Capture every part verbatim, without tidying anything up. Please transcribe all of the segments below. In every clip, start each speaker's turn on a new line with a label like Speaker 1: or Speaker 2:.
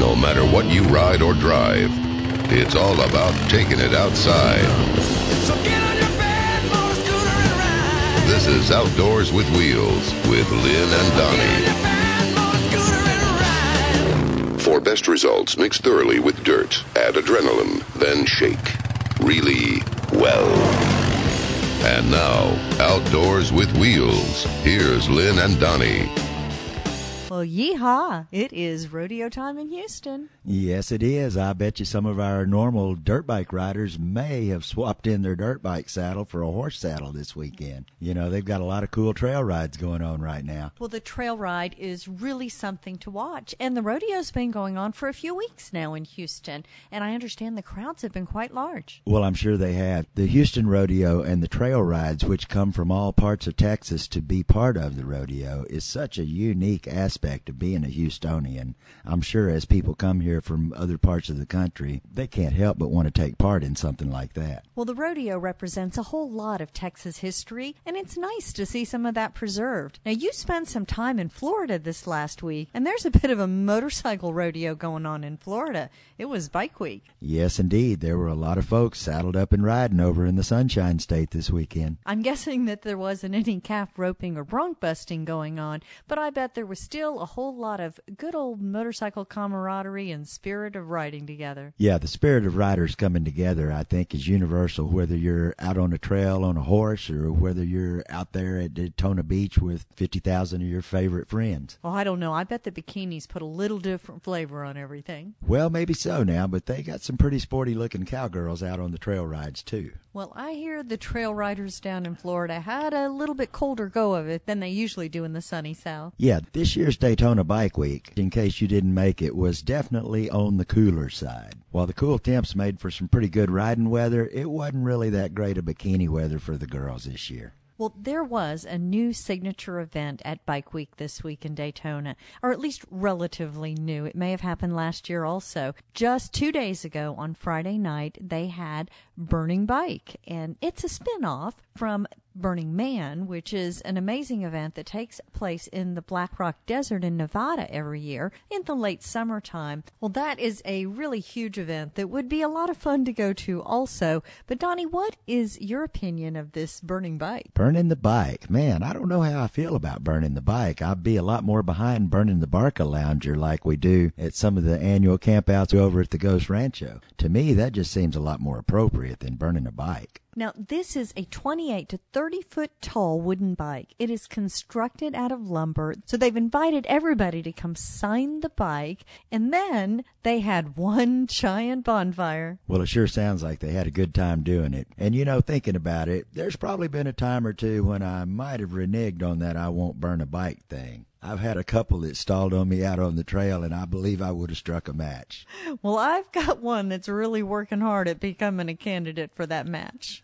Speaker 1: No matter what you ride or drive, it's all about taking it outside.
Speaker 2: So get on your bed, motor scooter and ride.
Speaker 1: This is Outdoors with Wheels with Lynn and Donnie.
Speaker 2: Get on your bed, motor scooter and ride.
Speaker 1: For best results, mix thoroughly with dirt, add adrenaline, then shake. Really well. And now, Outdoors with Wheels. Here's Lynn and Donnie.
Speaker 3: Well, yeehaw, it is rodeo time in Houston.
Speaker 4: Yes, it is. I bet you some of our normal dirt bike riders may have swapped in their dirt bike saddle for a horse saddle this weekend. You know, they've got a lot of cool trail rides going on right now.
Speaker 3: Well, the trail ride is really something to watch, and the rodeo's been going on for a few weeks now in Houston, and I understand the crowds have been quite large.
Speaker 4: Well, I'm sure they have. The Houston Rodeo and the trail rides, which come from all parts of Texas to be part of the rodeo, is such a unique aspect of being a Houstonian. I'm sure as people come here from other parts of the country, they can't help but want to take part in something like that.
Speaker 3: Well, the rodeo represents a whole lot of Texas history, and it's nice to see some of that preserved. Now, you spent some time in Florida this last week, and there's a bit of a motorcycle rodeo going on in Florida. It was Bike Week.
Speaker 4: Yes, indeed. There were a lot of folks saddled up and riding over in the Sunshine State this weekend.
Speaker 3: I'm guessing that there wasn't any calf roping or bronc busting going on, but I bet there was still a whole lot of good old motorcycle camaraderie and spirit of riding together.
Speaker 4: Yeah, the spirit of riders coming together, I think, is universal, whether you're out on a trail on a horse or whether you're out there at Daytona Beach with fifty thousand of your favorite friends.
Speaker 3: Well, I don't know. I bet the bikinis put a little different flavor on everything.
Speaker 4: Well, maybe so now, but they got some pretty sporty-looking cowgirls out on the trail rides, too.
Speaker 3: Well, I hear the trail riders down in Florida had a little bit colder go of it than they usually do in the sunny South.
Speaker 4: Yeah, this year's Daytona Bike Week, in case you didn't make it, was definitely on the cooler side. While the cool temps made for some pretty good riding weather, it wasn't really that great of bikini weather for the girls this year.
Speaker 3: Well, there was a new signature event at Bike Week this week in Daytona, or at least relatively new. It may have happened last year also. Just two days ago on Friday night, they had Burning Bike, and it's a spin-off from Burning Man, which is an amazing event that takes place in the Black Rock Desert in Nevada every year in the late summertime. Well, that is a really huge event that would be a lot of fun to go to also. But Donnie, what is your opinion of this Burning Bike?
Speaker 4: Burning the Bike. Man, I don't know how I feel about burning the bike. I'd be a lot more behind burning the Barca Lounger like we do at some of the annual campouts over at the Ghost Rancho. To me, that just seems a lot more appropriate than burning a bike.
Speaker 3: Now, this is a twenty-eight to thirty foot tall wooden bike. It is constructed out of lumber, so they've invited everybody to come sign the bike, and then they had one giant bonfire.
Speaker 4: Well, it sure sounds like they had a good time doing it. And, you know, thinking about it, there's probably been a time or two when I might have reneged on that I won't burn a bike thing. I've had a couple that stalled on me out on the trail, and I believe I would have struck a match.
Speaker 3: Well, I've got one that's really working hard at becoming a candidate for that match.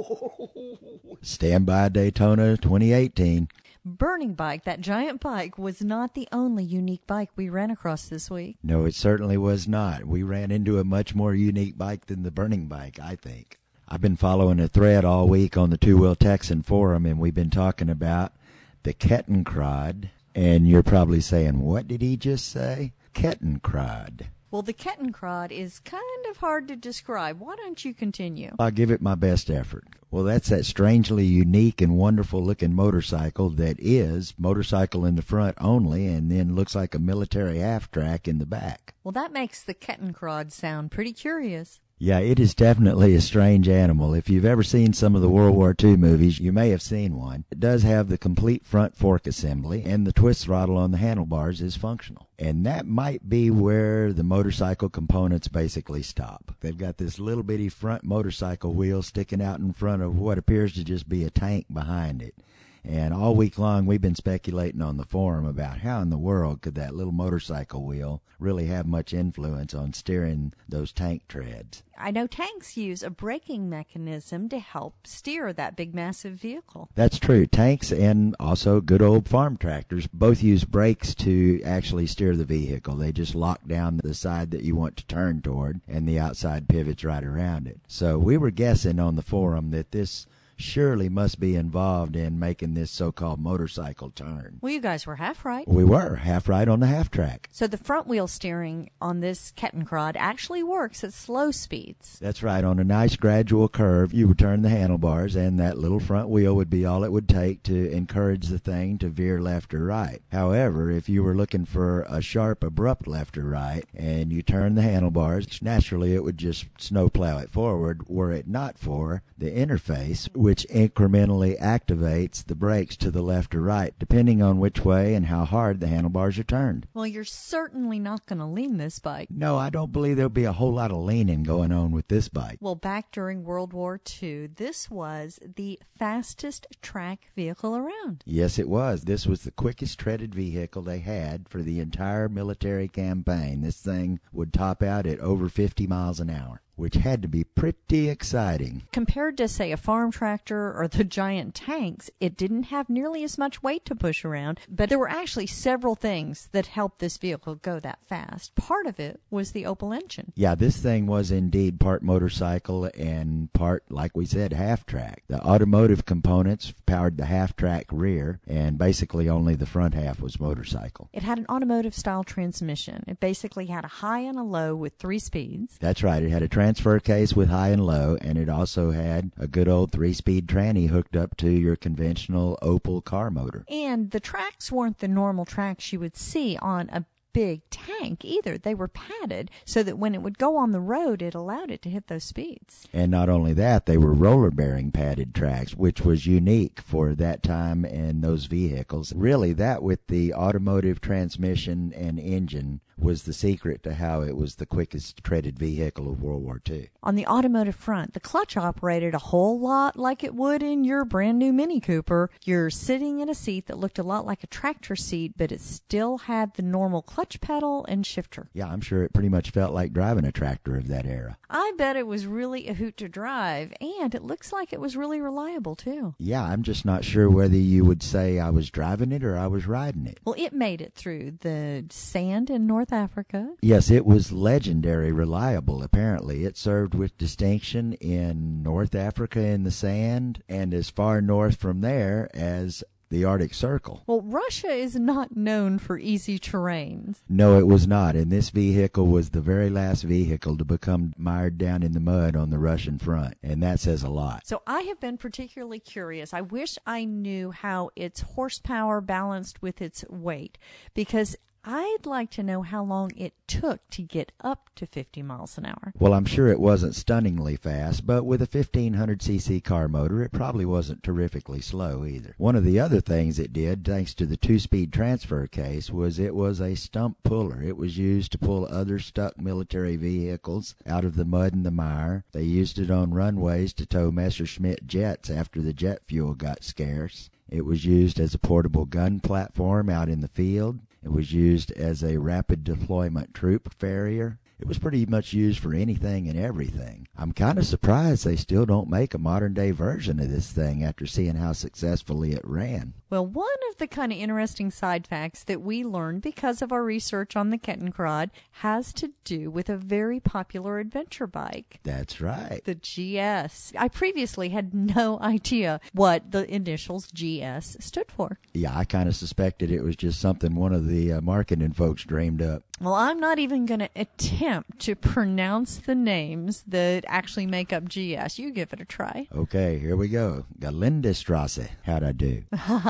Speaker 4: Stand by Daytona twenty eighteen.
Speaker 3: Burning Bike, that giant bike, was not the only unique bike we ran across this week.
Speaker 4: No, it certainly was not. We ran into a much more unique bike than the Burning Bike, I think. I've been following a thread all week on the Two Wheel Texan forum, and we've been talking about the Kettenkrad. And you're probably saying, what did he just say? Kettenkrad.
Speaker 3: Well, the Kettenkrad is kind of hard to describe. Why don't you continue?
Speaker 4: I'll give it my best effort. Well, that's that strangely unique and wonderful-looking motorcycle that is motorcycle in the front only and then looks like a military half-track in the back.
Speaker 3: Well, that makes the Kettenkrad sound pretty curious.
Speaker 4: Yeah, it is definitely a strange animal. If you've ever seen some of the World War Two movies, you may have seen one. It does have the complete front fork assembly, and the twist throttle on the handlebars is functional. And that might be where the motorcycle components basically stop. They've got this little bitty front motorcycle wheel sticking out in front of what appears to just be a tank behind it. And all week long, we've been speculating on the forum about how in the world could that little motorcycle wheel really have much influence on steering those tank treads.
Speaker 3: I know tanks use a braking mechanism to help steer that big, massive vehicle.
Speaker 4: That's true. Tanks and also good old farm tractors both use brakes to actually steer the vehicle. They just lock down the side that you want to turn toward, and the outside pivots right around it. So we were guessing on the forum that this surely must be involved in making this so-called motorcycle turn.
Speaker 3: Well, you guys were half right.
Speaker 4: We were half right on the half track.
Speaker 3: So the front wheel steering on this Kettenkrad actually works at slow speeds.
Speaker 4: That's right. On a nice gradual curve, you would turn the handlebars, and that little front wheel would be all it would take to encourage the thing to veer left or right. However, if you were looking for a sharp, abrupt left or right, and you turn the handlebars, naturally it would just snowplow it forward, were it not for the interface, which incrementally activates the brakes to the left or right, depending on which way and how hard the handlebars are turned.
Speaker 3: Well, you're certainly not going to lean this bike.
Speaker 4: No, I don't believe there'll be a whole lot of leaning going on with this bike.
Speaker 3: Well, back during World War Two, this was the fastest track vehicle around.
Speaker 4: Yes, it was. This was the quickest treaded vehicle they had for the entire military campaign. This thing would top out at over fifty miles an hour, which had to be pretty exciting.
Speaker 3: Compared to, say, a farm tractor or the giant tanks, it didn't have nearly as much weight to push around, but there were actually several things that helped this vehicle go that fast. Part of it was the Opel engine.
Speaker 4: Yeah, this thing was indeed part motorcycle and part, like we said, half-track. The automotive components powered the half-track rear, and basically only the front half was motorcycle.
Speaker 3: It had an automotive-style transmission. It basically had a high and a low with three speeds.
Speaker 4: That's right. It had a transfer case with high and low, and it also had a good old three-speed tranny hooked up to your conventional Opel car motor.
Speaker 3: And the tracks weren't the normal tracks you would see on a big tank either. They were padded so that when it would go on the road, it allowed it to hit those speeds.
Speaker 4: And not only that, they were roller-bearing padded tracks, which was unique for that time and those vehicles. Really, that with the automotive transmission and engine was the secret to how it was the quickest treaded vehicle of World War Two.
Speaker 3: On the automotive front, the clutch operated a whole lot like it would in your brand new Mini Cooper. You're sitting in a seat that looked a lot like a tractor seat, but it still had the normal clutch pedal and shifter.
Speaker 4: Yeah, I'm sure it pretty much felt like driving a tractor of that era.
Speaker 3: I bet it was really a hoot to drive, and it looks like it was really reliable, too.
Speaker 4: Yeah, I'm just not sure whether you would say I was driving it or I was riding it.
Speaker 3: Well, it made it through the sand in North Africa.
Speaker 4: Yes, it was legendary reliable, apparently. It served with distinction in North Africa in the sand, and as far north from there as the Arctic Circle.
Speaker 3: Well, Russia is not known for easy terrains.
Speaker 4: No, it was not, and this vehicle was the very last vehicle to become mired down in the mud on the Russian front, and that says a lot.
Speaker 3: So I have been particularly curious. I wish I knew how its horsepower balanced with its weight, because I'd like to know how long it took to get up to fifty miles an hour.
Speaker 4: Well, I'm sure it wasn't stunningly fast, but with a fifteen hundred c c car motor, it probably wasn't terrifically slow either. One of the other things it did, thanks to the two-speed transfer case, was it was a stump puller. It was used to pull other stuck military vehicles out of the mud and the mire. They used it on runways to tow Messerschmitt jets after the jet fuel got scarce. It was used as a portable gun platform out in the field. It was used as a rapid deployment troop carrier. It was pretty much used for anything and everything. I'm kind of surprised they still don't make a modern-day version of this thing after seeing how successfully it ran.
Speaker 3: Well, one of the kind of interesting side facts that we learned because of our research on the Kettenkrad has to do with a very popular adventure bike.
Speaker 4: That's right.
Speaker 3: The G S. I previously had no idea what the initials G S stood for.
Speaker 4: Yeah, I kind of suspected it was just something one of the uh, marketing folks dreamed up.
Speaker 3: Well, I'm not even going to attempt to pronounce the names that actually make up G S. You give it a try.
Speaker 4: Okay, here we go. Galindestrasse. How'd I do?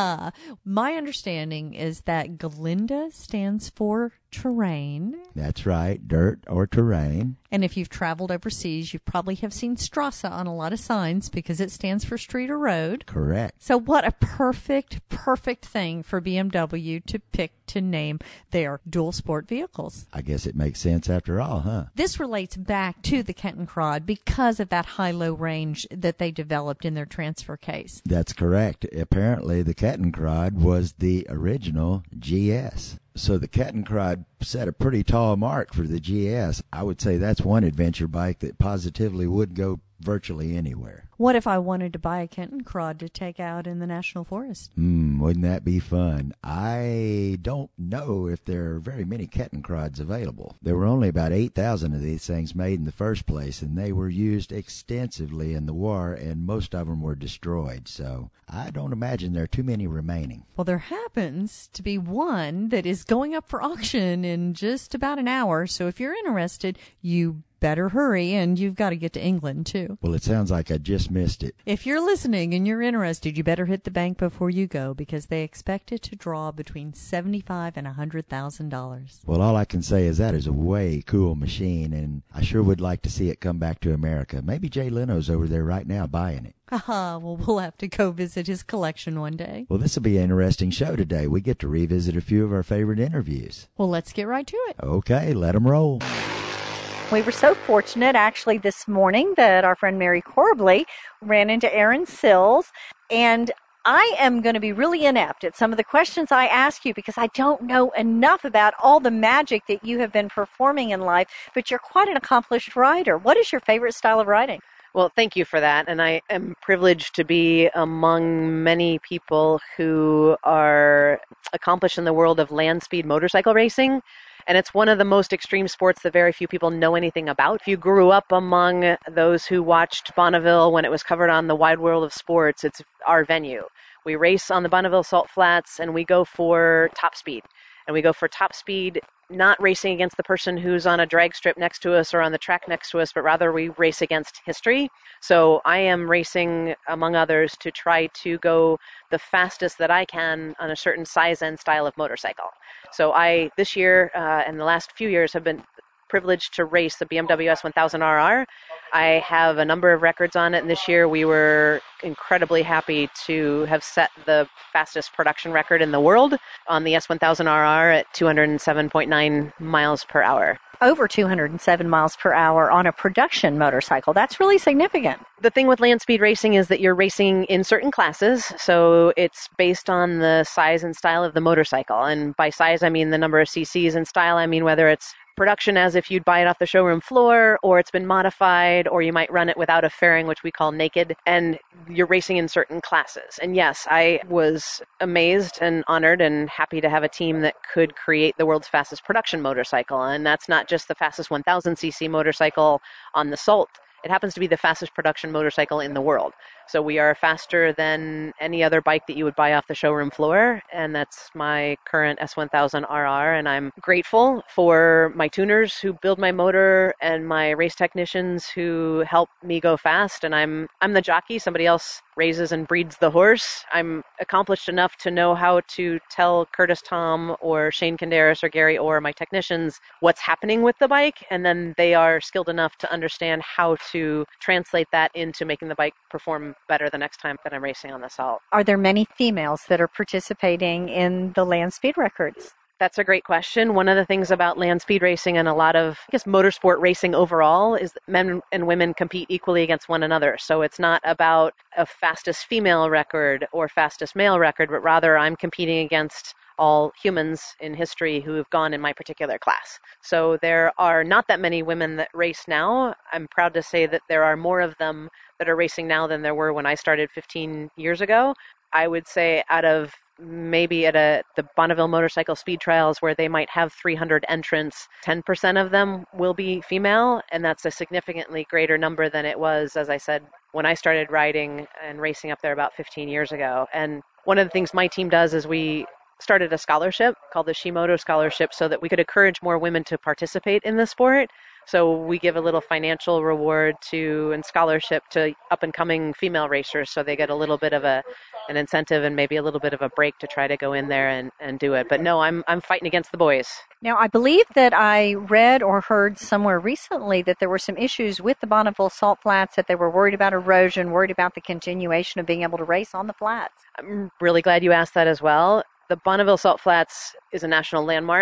Speaker 3: My understanding is that Galinda stands for terrain.
Speaker 4: That's right, dirt or terrain.
Speaker 3: And if you've traveled overseas, you probably have seen Strasse on a lot of signs because it stands for street or road.
Speaker 4: Correct.
Speaker 3: So what a perfect, perfect thing for B M W to pick to name their dual sport vehicles.
Speaker 4: I guess it makes sense after all, huh?
Speaker 3: This relates back to the Kettenkrad because of that high-low range that they developed in their transfer case.
Speaker 4: That's correct. Apparently, the Kettenkrad was the original G S. So the Kettenkrad set a pretty tall mark for the G S. I would say that's one adventure bike that positively would go virtually anywhere.
Speaker 3: What if I wanted to buy a kitten crod to take out in the national forest?
Speaker 4: Hmm, wouldn't that be fun? I don't know if there are very many kettencrods available. There were only about eight thousand of these things made in the first place, and they were used extensively in the war, and most of them were destroyed, so I don't imagine there are too many remaining.
Speaker 3: Well, there happens to be one that is going up for auction in just about an hour, so if you're interested, you better hurry, and you've got to get to England, too.
Speaker 4: Well, it sounds like I just missed it.
Speaker 3: If you're listening and you're interested, you better hit the bank before you go, because they expect it to draw between seventy-five thousand dollars and one hundred thousand dollars.
Speaker 4: Well, all I can say is that is a way cool machine, and I sure would like to see it come back to America. Maybe Jay Leno's over there right now buying it.
Speaker 3: Haha, well, we'll have to go visit his collection one day.
Speaker 4: Well, this will be an interesting show today. We get to revisit a few of our favorite interviews.
Speaker 3: Well, let's get right to it.
Speaker 4: Okay, let 'em roll.
Speaker 3: We were so fortunate, actually, this morning that our friend Mary Corbley ran into Aaron Sills, and I am going to be really inept at some of the questions I ask you because I don't know enough about all the magic that you have been performing in life, but you're quite an accomplished writer. What is your favorite style of writing?
Speaker 5: Well, thank you for that, and I am privileged to be among many people who are accomplished in the world of land speed motorcycle racing. And it's one of the most extreme sports that very few people know anything about. If you grew up among those who watched Bonneville when it was covered on the Wide World of Sports, it's our venue. We race on the Bonneville Salt Flats, and we go for top speed. And we go for top speed, not racing against the person who's on a drag strip next to us or on the track next to us, but rather we race against history. So I am racing, among others, to try to go the fastest that I can on a certain size and style of motorcycle. So I, this year uh, and the last few years, have been privileged to race the B M W S one thousand R R. I have a number of records on it, and this year we were incredibly happy to have set the fastest production record in the world on the S one thousand R R at two hundred seven point nine miles per hour.
Speaker 3: Over two hundred seven miles per hour on a production motorcycle. That's really significant.
Speaker 5: The thing with land speed racing is that you're racing in certain classes, so it's based on the size and style of the motorcycle. And by size, I mean the number of cc's, and style, I mean whether it's production as if you'd buy it off the showroom floor, or it's been modified, or you might run it without a fairing, which we call naked, and you're racing in certain classes. And yes, I was amazed and honored and happy to have a team that could create the world's fastest production motorcycle. And that's not just the fastest one thousand cc motorcycle on the Salt. It happens to be the fastest production motorcycle in the world. So we are faster than any other bike that you would buy off the showroom floor, and that's my current S one thousand R R, and I'm grateful for my tuners who build my motor and my race technicians who help me go fast, and I'm I'm the jockey. Somebody else raises and breeds the horse. I'm accomplished enough to know how to tell Curtis Tom or Shane Canderas or Gary Orr, my technicians, what's happening with the bike, and then they are skilled enough to understand how to translate that into making the bike perform better the next time that I'm racing on the Salt.
Speaker 3: Are there many females that are participating in the land speed records?
Speaker 5: That's a great question. One of the things about land speed racing and a lot of, I guess, motorsport racing overall is that men and women compete equally against one another. So it's not about a fastest female record or fastest male record, but rather I'm competing against all humans in history who have gone in my particular class. So there are not that many women that race now. I'm proud to say that there are more of them that are racing now than there were when I started fifteen years ago. I would say out of maybe at a the Bonneville Motorcycle Speed Trials where they might have three hundred entrants, ten percent of them will be female, and that's a significantly greater number than it was, as I said, when I started riding and racing up there about fifteen years ago. And one of the things my team does is we started a scholarship called the Shimoto Scholarship so that we could encourage more women to participate in the sport. So we give a little financial reward to and scholarship to up-and-coming female racers so they get a little bit of a an incentive and maybe a little bit of a break to try to go in there and, and do it. But no, I'm I'm fighting against the boys.
Speaker 3: Now, I believe that I read or heard somewhere recently that there were some issues with the Bonneville Salt Flats, that they were worried about erosion, worried about the continuation of being able to race on the flats.
Speaker 5: I'm really glad you asked that as well. The Bonneville Salt Flats is a national landmark,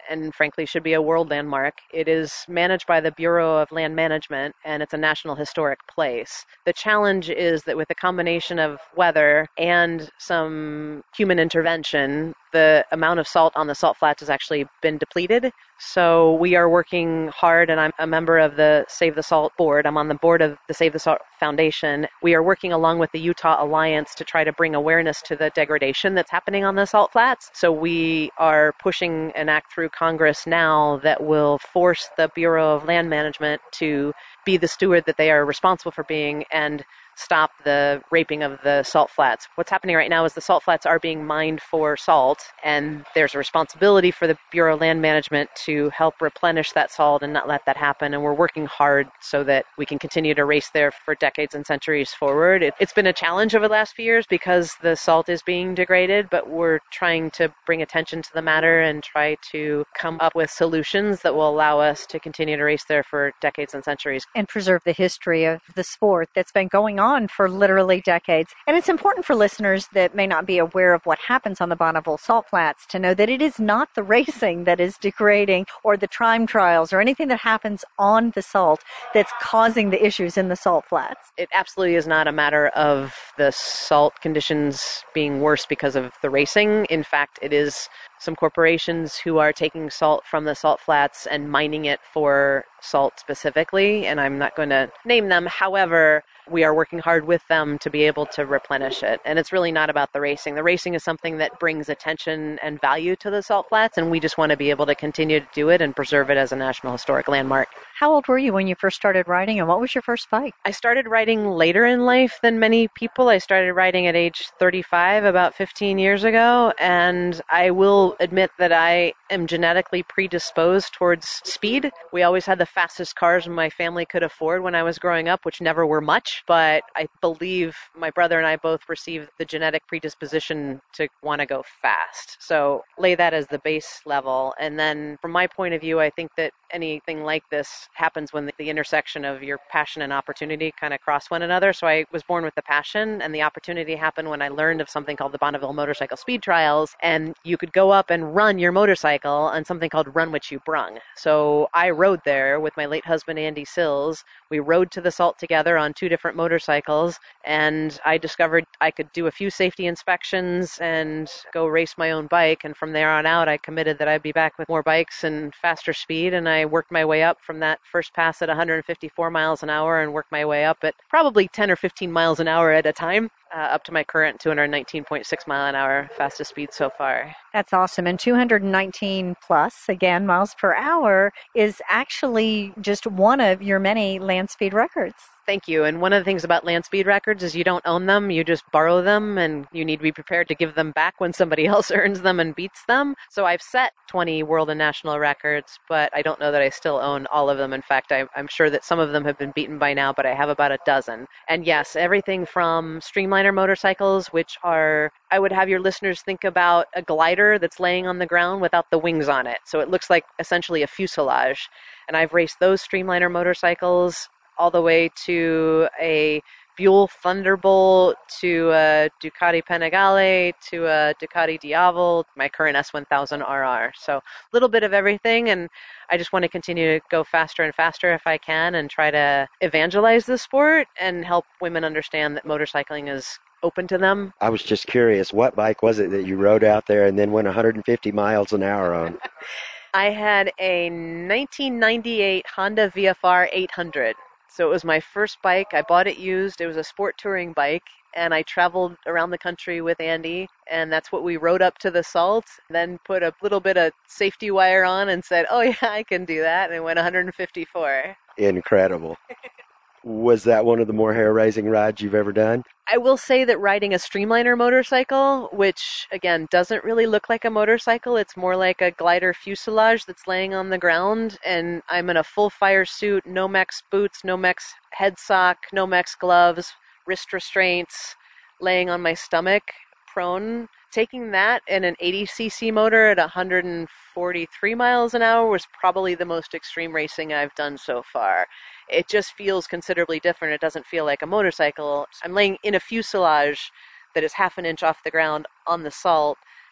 Speaker 5: and frankly should be a world landmark. It is managed by the Bureau of Land Management, and it's a National Historic Place. The challenge is that with a combination of weather and some human intervention, the amount of salt on the salt flats has actually been depleted. So we are working hard, and I'm a member of the Save the Salt board. I'm on the board of the Save the Salt Foundation. We are working along with the Utah Alliance to try to bring awareness to the degradation that's happening on the salt flats. So we are pushing an act through Congress now that will force the Bureau of Land Management to be the steward that they are responsible for being and stop the raping of the salt flats. What's happening right now is the salt flats are being mined for salt, and there's a responsibility for the Bureau of Land Management to help replenish that salt and not let that happen. And we're working hard so that we can continue to race there for decades and centuries forward. It, it's been a challenge over the last few years because the salt is being degraded, but we're trying to bring attention to the matter and try to come up with solutions that will allow us to continue to race there for decades and centuries.
Speaker 6: And preserve the history of the sport that's been going on for literally decades. And it's important for listeners that may not be aware of what happens on the Bonneville Salt Flats to know that it is not the racing that is degrading or the time trials or anything that happens on the salt that's causing the issues in the salt flats.
Speaker 5: It absolutely is not a matter of the salt conditions being worse because of the racing. In fact, it is some corporations who are taking salt from the salt flats and mining it for salt specifically, and I'm not going to name them. However, we are working hard with them to be able to replenish it. And it's really not about the racing. The racing is something that brings attention and value to the salt flats, and we just want to be able to continue to do it and preserve it as a National Historic Landmark.
Speaker 6: How old were you when you first started riding, and what was your first bike?
Speaker 5: I started riding later in life than many people. I started riding at age thirty-five, about fifteen years ago, and I will admit that I am genetically predisposed towards speed. We always had the fastest cars my family could afford when I was growing up, which never were much, but I believe my brother and I both received the genetic predisposition to want to go fast. So lay that as the base level. And then from my point of view, I think that anything like this happens when the, the intersection of your passion and opportunity kind of cross one another. So I was born with the passion, and the opportunity happened when I learned of something called the Bonneville Motorcycle Speed Trials, and you could go up and run your motorcycle on something called Run What You Brung. So I rode there with my late husband, Andy Sills. We rode to the salt together on two different motorcycles, and I discovered I could do a few safety inspections and go race my own bike. And from there on out, I committed that I'd be back with more bikes and faster speed, and I worked my way up from that first pass at one hundred fifty-four miles an hour and worked my way up at probably ten or fifteen miles an hour at a time, uh, up to my current two hundred nineteen point six mile an hour fastest speed so far.
Speaker 6: That's awesome. And two hundred nineteen plus, again, miles per hour is actually just one of your many land speed records.
Speaker 5: Thank you. And one of the things about land speed records is you don't own them, you just borrow them, and you need to be prepared to give them back when somebody else earns them and beats them. So I've set twenty world and national records, but I don't know that I still own all of them. In fact, I, I'm sure that some of them have been beaten by now, but I have about a dozen. And yes, everything from streamliner motorcycles, which are, I would have your listeners think about a glider that's laying on the ground without the wings on it. So it looks like essentially a fuselage. And I've raced those streamliner motorcycles all the way to a Buell Thunderbolt, to a Ducati Panigale, to a Ducati Diavel, my current S one thousand R R. So a little bit of everything, and I just want to continue to go faster and faster if I can and try to evangelize the sport and help women understand that motorcycling is open to them.
Speaker 7: I was just curious, what bike was it that you rode out there and then went one hundred fifty miles an hour on?
Speaker 5: I had a nineteen ninety-eight Honda V F R eight hundred. So it was my first bike. I bought it used. It was a sport touring bike, and I traveled around the country with Andy, and that's what we rode up to the salt, then put a little bit of safety wire on and said, oh yeah, I can do that, and it went one hundred fifty-four.
Speaker 7: Incredible. Was that one of the more hair-raising rides you've ever done?
Speaker 5: I will say that riding a streamliner motorcycle, which, again, doesn't really look like a motorcycle, it's more like a glider fuselage that's laying on the ground, and I'm in a full fire suit, Nomex boots, Nomex head sock, Nomex gloves, wrist restraints, laying on my stomach, prone. Taking that in an eighty c c motor at one hundred forty-three miles an hour was probably the most extreme racing I've done so far. It just feels considerably different. It doesn't feel like a motorcycle. I'm laying in a fuselage that is half an inch off the ground on the salt,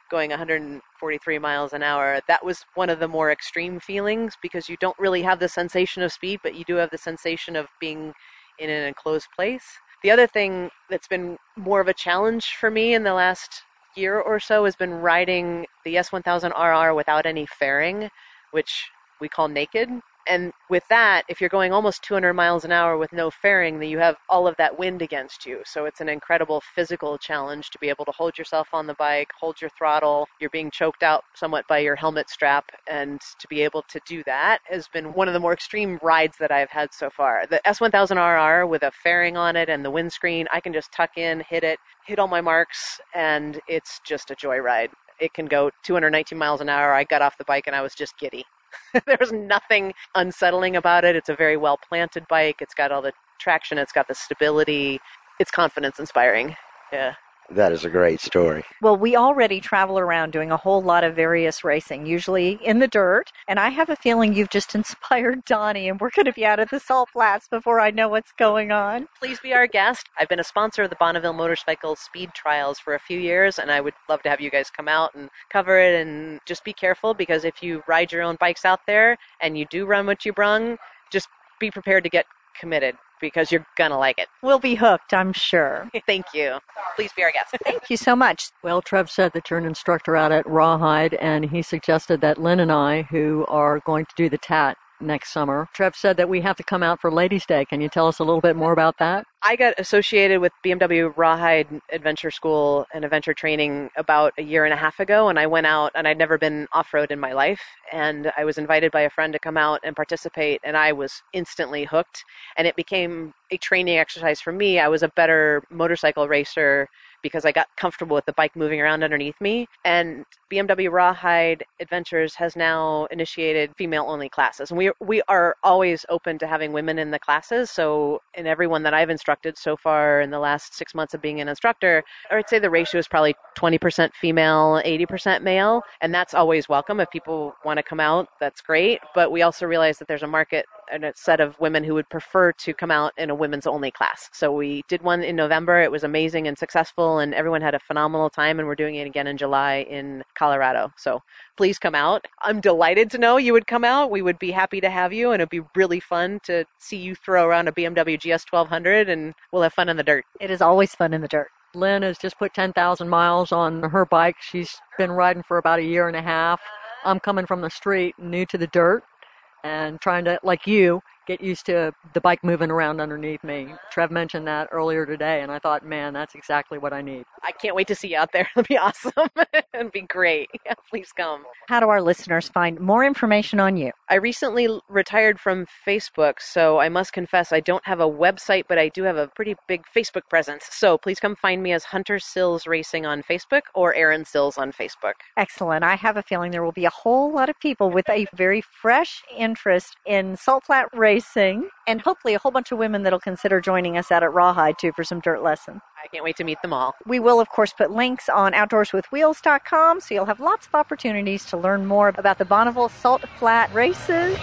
Speaker 5: going one hundred forty-three miles an hour. That was one of the more extreme feelings because you don't really have the sensation of speed, but you do have the sensation of being in an enclosed place. The other thing that's been more of a challenge for me in the last year or so has been riding the S one thousand R R without any fairing, which we call naked. And with that, if you're going almost two hundred miles an hour with no fairing, then you have all of that wind against you. So it's an incredible physical challenge to be able to hold yourself on the bike, hold your throttle. You're being choked out somewhat by your helmet strap. And to be able to do that has been one of the more extreme rides that I've had so far. The S one thousand R R with a fairing on it and the windscreen, I can just tuck in, hit it, hit all my marks, and it's just a joyride. It can go two hundred nineteen miles an hour. I got off the bike and I was just giddy. There's nothing unsettling about it. It's a very well-planted bike. It's got all the traction. It's got the stability. It's confidence-inspiring. Yeah.
Speaker 7: That is a great story.
Speaker 6: Well, we already travel around doing a whole lot of various racing, usually in the dirt. And I have a feeling you've just inspired Donnie, and we're going to be out of the salt flats before I know what's going on.
Speaker 5: Please be our guest. I've been a sponsor of the Bonneville Motorcycle Speed Trials for a few years, and I would love to have you guys come out and cover it. And just be careful, because if you ride your own bikes out there and you do run what you brung, just be prepared to get committed, because you're going to like it.
Speaker 6: We'll be hooked, I'm sure.
Speaker 5: Thank you. Please be our guest.
Speaker 6: Thank you so much.
Speaker 8: Well, Trev said that you're an instructor out at Rawhide, and he suggested that Lynn and I, who are going to do the T A T next summer, Trev said that we have to come out for Ladies' Day. Can you tell us a little bit more about that?
Speaker 5: I got associated with B M W Rawhide Adventure School and Adventure Training about a year and a half ago, and I went out, and I'd never been off-road in my life, and I was invited by a friend to come out and participate, and I was instantly hooked, and it became a training exercise for me. I was a better motorcycle racer because I got comfortable with the bike moving around underneath me, and B M W Rawhide Adventures has now initiated female-only classes, and we we are always open to having women in the classes. So in everyone that I've instructed so far in the last six months of being an instructor, I'd say the ratio is probably twenty percent female, eighty percent male, and that's always welcome. If people want to come out, that's great, but we also realize that there's a market and a set of women who would prefer to come out in a women's only class. So we did one in November. It was amazing and successful, and everyone had a phenomenal time, and we're doing it again in July in Colorado. So please come out. I'm delighted to know you would come out. We would be happy to have you, and it'd be really fun to see you throw around a B M W G S twelve hundred, and we'll have fun in the dirt.
Speaker 6: It is always fun in the dirt.
Speaker 8: Lynn has just put ten thousand miles on her bike. She's been riding for about a year and a half. I'm coming from the street, new to the dirt, and trying to, like you, get used to the bike moving around underneath me. Trev mentioned that earlier today, and I thought, man, that's exactly what I need.
Speaker 5: I can't wait to see you out there. It'll be awesome. It'll be great. Yeah, please come.
Speaker 6: How do our listeners find more information on you?
Speaker 5: I recently retired from Facebook, so I must confess I don't have a website, but I do have a pretty big Facebook presence. So please come find me as Hunter Sills Racing on Facebook or Aaron Sills on Facebook.
Speaker 6: Excellent. I have a feeling there will be a whole lot of people with a very fresh interest in salt flat racing, and hopefully a whole bunch of women that'll consider joining us out at Rawhide too for some dirt lessons.
Speaker 5: I can't wait to meet them all.
Speaker 6: We will, of course, put links on outdoors with wheels dot com, so you'll have lots of opportunities to learn more about the Bonneville Salt Flat races.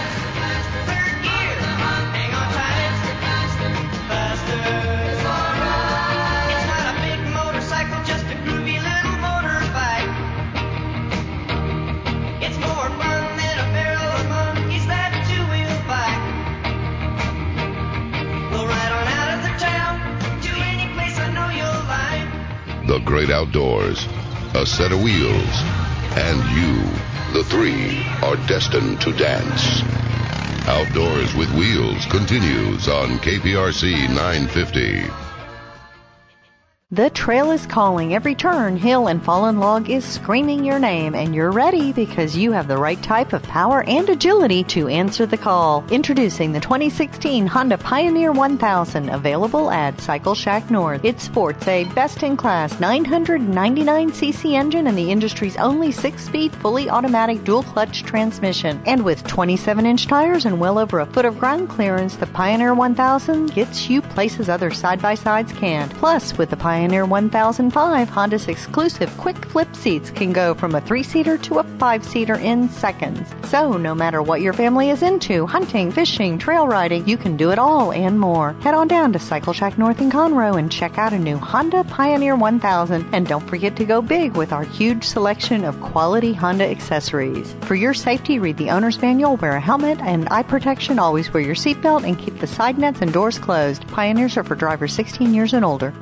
Speaker 1: The great outdoors, a set of wheels, and you, the three, are destined to dance. Outdoors with Wheels continues on K P R C nine fifty.
Speaker 3: The trail is calling. Every turn, hill, and fallen log is screaming your name, and you're ready because you have the right type of power and agility to answer the call. Introducing the twenty sixteen Honda Pioneer one thousand, available at Cycle Shack North. It sports a best-in-class nine hundred ninety-nine c c engine and the industry's only six-speed, fully automatic dual-clutch transmission. And with twenty-seven inch tires and well over a foot of ground clearance, the Pioneer one thousand gets you places other side-by-sides can't. Plus, with the Pioneer
Speaker 6: Pioneer one thousand five Honda's exclusive quick flip seats can go from a three-seater to a five-seater in seconds. So no matter what your family is into, hunting, fishing, trail riding, you can do it all and more. Head on down to Cycle Shack North in Conroe and check out a new Honda Pioneer one thousand. And don't forget to go big with our huge selection of quality Honda accessories. For your safety, read the owner's manual, wear a helmet and eye protection, always wear your seatbelt, and keep the side nets and doors closed. Pioneers are for drivers sixteen years and older.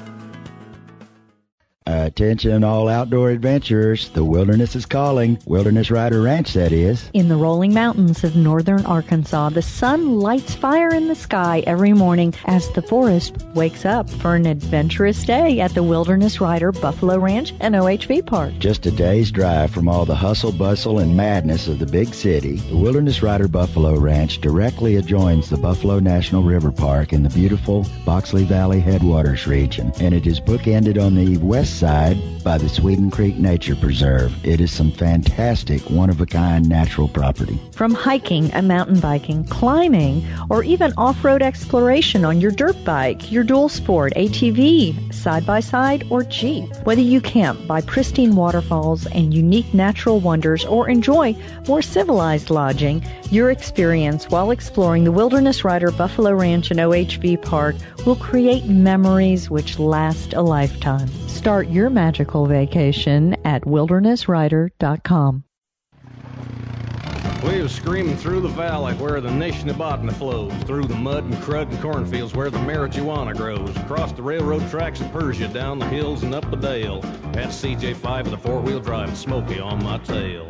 Speaker 4: Attention all outdoor adventurers, the wilderness is calling. Wilderness Rider Ranch, that is.
Speaker 9: In the rolling mountains of northern Arkansas, the sun lights fire in the sky every morning as the forest wakes up for an adventurous day at the Wilderness Rider Buffalo Ranch and O H V Park.
Speaker 4: Just a day's drive from all the hustle, bustle, and madness of the big city, the Wilderness Rider Buffalo Ranch directly adjoins the Buffalo National River Park in the beautiful Boxley Valley Headwaters region, and it is bookended on the west side by the Sweden Creek Nature Preserve. It is some fantastic, one-of-a-kind natural property.
Speaker 9: From hiking and mountain biking, climbing, or even off-road exploration on your dirt bike, your dual sport, A T V, side-by-side, or Jeep. Whether you camp by pristine waterfalls and unique natural wonders or enjoy more civilized lodging, your experience while exploring the Wilderness Rider Buffalo Ranch and O H V Park will create memories which last a lifetime. Start your magical vacation at wilderness rider dot com.
Speaker 10: We was screaming through the valley where the Nishnabotna flows, through the mud and crud and cornfields where the marijuana grows, across the railroad tracks of Persia, down the hills and up a dale. That's C J five with a four-wheel drive and Smokey on my tail.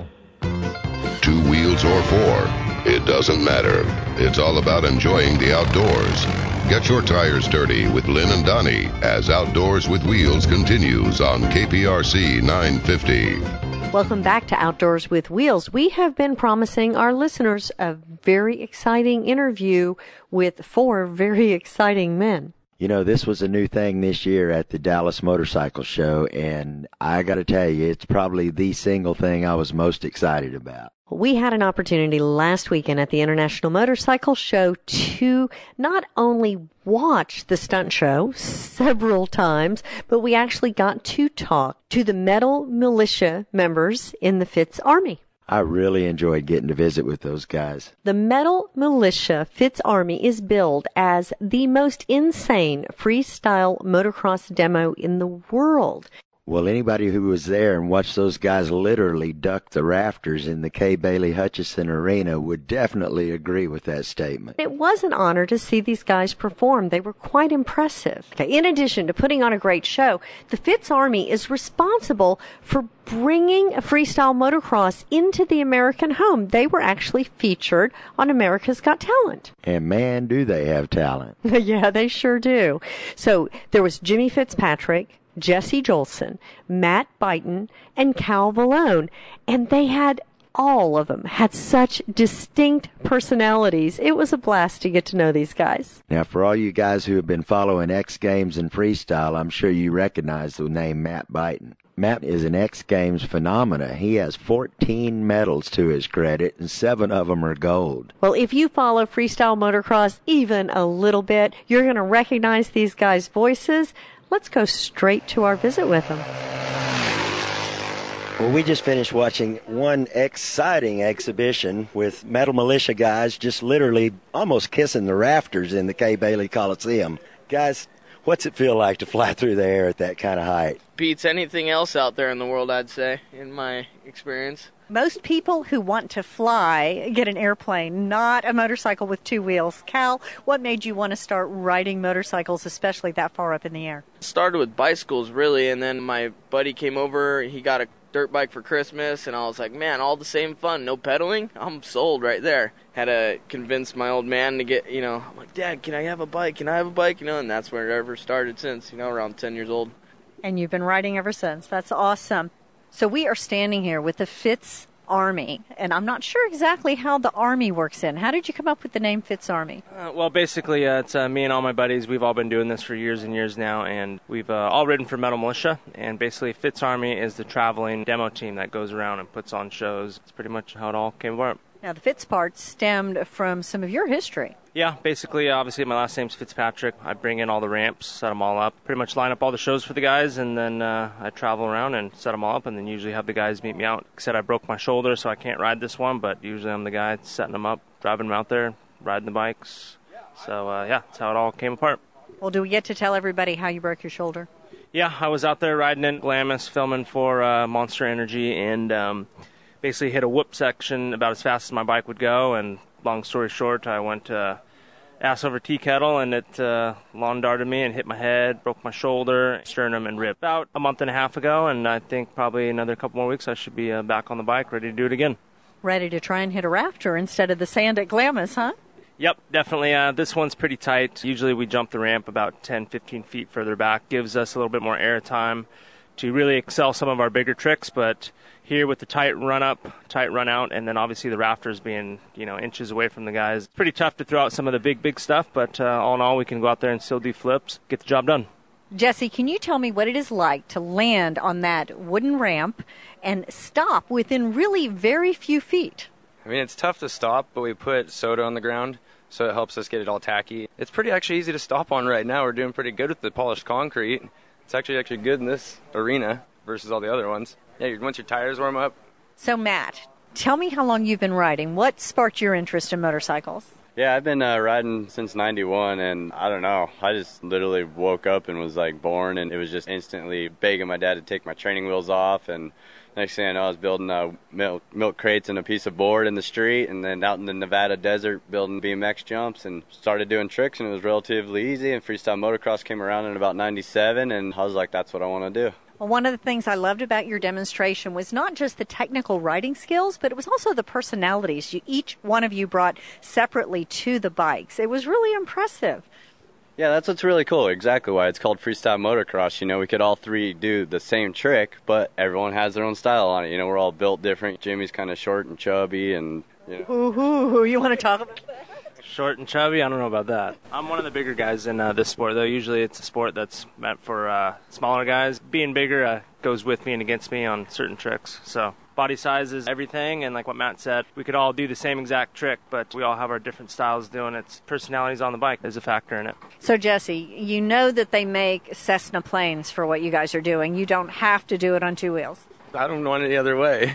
Speaker 1: Two wheels or four, it doesn't matter. It's all about enjoying the outdoors. Get your tires dirty with Lynn and Donnie as Outdoors with Wheels continues on K P R C nine fifty.
Speaker 5: Welcome back to Outdoors with Wheels. We have been promising our listeners a very exciting interview with four very exciting men.
Speaker 4: You know, this was a new thing this year at the Dallas Motorcycle Show, and I got to tell you, it's probably the single thing I was most excited about.
Speaker 5: We had an opportunity last weekend at the International Motorcycle Show to not only watch the stunt show several times, but we actually got to talk to the Metal Militia members in the Fitz Army.
Speaker 4: I really enjoyed getting to visit with those guys.
Speaker 5: The Metal Militia Fitz Army is billed as the most insane freestyle motocross demo in the world.
Speaker 4: Well, anybody who was there and watched those guys literally duck the rafters in the Kay Bailey Hutchison Arena would definitely agree with that statement.
Speaker 5: It was an honor to see these guys perform. They were quite impressive. Okay, in addition to putting on a great show, the Fitz Army is responsible for bringing a freestyle motocross into the American home. They were actually featured on America's Got Talent.
Speaker 4: And man, do they have talent.
Speaker 5: Yeah, they sure do. So there was Jimmy Fitzpatrick, Jesse Jolson, Matt Byton, and Cal Vallone. And they had, all of them, had such distinct personalities. It was a blast to get to know these guys.
Speaker 4: Now, for all you guys who have been following X Games and freestyle, I'm sure you recognize the name Matt Byton. Matt is an X Games phenomena. He has fourteen medals to his credit, and seven of them are gold.
Speaker 5: Well, if you follow freestyle motocross even a little bit, you're going to recognize these guys' voices. Let's go straight to our visit with them.
Speaker 7: Well, we just finished watching one exciting exhibition with Metal Militia guys just literally almost kissing the rafters in the Kay Bailey Coliseum. Guys, what's it feel like to fly through the air at that kind of height?
Speaker 11: Beats anything else out there in the world, I'd say, in my experience.
Speaker 6: Most people who want to fly get an airplane, not a motorcycle with two wheels. Cal, what made you want to start riding motorcycles, especially that far up in the air?
Speaker 11: It started with bicycles, really, and then my buddy came over. He got a dirt bike for Christmas, and I was like, man, all the same fun, no pedaling? I'm sold right there. Had to convince my old man to get, you know, I'm like, Dad, can I have a bike? Can I have a bike? You know, and that's where it ever started since, you know, around ten years old.
Speaker 6: And you've been riding ever since. That's awesome. So we are standing here with the Fitz Army, and I'm not sure exactly how the Army works in. How did you come up with the name Fitz Army?
Speaker 12: Uh, well, basically, uh, it's uh, me and all my buddies. We've all been doing this for years and years now, and we've uh, all ridden for Metal Militia, and basically Fitz Army is the traveling demo team that goes around and puts on shows. It's pretty much how it all came about.
Speaker 6: Now, the Fitz part stemmed from some of your history.
Speaker 12: Yeah, basically, obviously, my last name's Fitzpatrick. I bring in all the ramps, set them all up, pretty much line up all the shows for the guys, and then uh, I travel around and set them all up, and then usually have the guys meet me out. Like I said, I broke my shoulder, so I can't ride this one, but usually I'm the guy setting them up, driving them out there, riding the bikes. So, uh, yeah, that's how it all came apart.
Speaker 6: Well, do we get to tell everybody how you broke your shoulder?
Speaker 12: Yeah, I was out there riding in Glamis, filming for uh, Monster Energy, and um, basically hit a whoop section about as fast as my bike would go, and long story short, I went uh, ass over tea kettle, and it uh, lawn darted me and hit my head, broke my shoulder, sternum, and rib. About a month and a half ago, and I think probably another couple more weeks I should be uh, back on the bike, ready to do it again.
Speaker 6: Ready to try and hit a rafter instead of the sand at Glamis, huh?
Speaker 12: Yep, definitely. Uh, this one's pretty tight. Usually we jump the ramp about ten, fifteen feet further back. Gives us a little bit more air time to really excel some of our bigger tricks, but here with the tight run up, tight run out, and then obviously the rafters being, you know, inches away from the guys. It's pretty tough to throw out some of the big, big stuff, but uh, all in all, we can go out there and still do flips, get the job done.
Speaker 6: Jesse, can you tell me what it is like to land on that wooden ramp and stop within really very few feet?
Speaker 13: I mean, it's tough to stop, but we put soda on the ground, so it helps us get it all tacky. It's pretty actually easy to stop on right now. We're doing pretty good with the polished concrete. It's actually actually good in this arena versus all the other ones. Yeah, once your tires warm up.
Speaker 6: So, Matt, tell me how long you've been riding. What sparked your interest in motorcycles?
Speaker 14: Yeah, I've been uh, riding since ninety-one, and I don't know. I just literally woke up and was, like, born, and it was just instantly begging my dad to take my training wheels off, and next thing I know, I was building uh, milk, milk crates and a piece of board in the street, and then out in the Nevada desert building B M X jumps, and started doing tricks, and it was relatively easy, and freestyle motocross came around in about ninety-seven, and I was like, that's what I want to do.
Speaker 6: Well, one of the things I loved about your demonstration was not just the technical riding skills, but it was also the personalities you, each one of you brought separately to the bikes. It was really impressive.
Speaker 14: Yeah, that's what's really cool. Exactly why it's called freestyle motocross. You know, we could all three do the same trick, but everyone has their own style on it. You know, we're all built different. Jimmy's kind of short and chubby, and you know.
Speaker 6: Ooh, ooh, ooh, you want to talk about that?
Speaker 12: Short and chubby? I don't know about that. I'm one of the bigger guys in uh, this sport, though. Usually it's a sport that's meant for uh, smaller guys. Being bigger uh, goes with me and against me on certain tricks. So body size is everything, and like what Matt said, we could all do the same exact trick, but we all have our different styles doing it. Personalities on the bike is a factor in it.
Speaker 6: So, Jesse, you know that they make Cessna planes for what you guys are doing. You don't have to do it on two wheels.
Speaker 13: I don't want it any other way.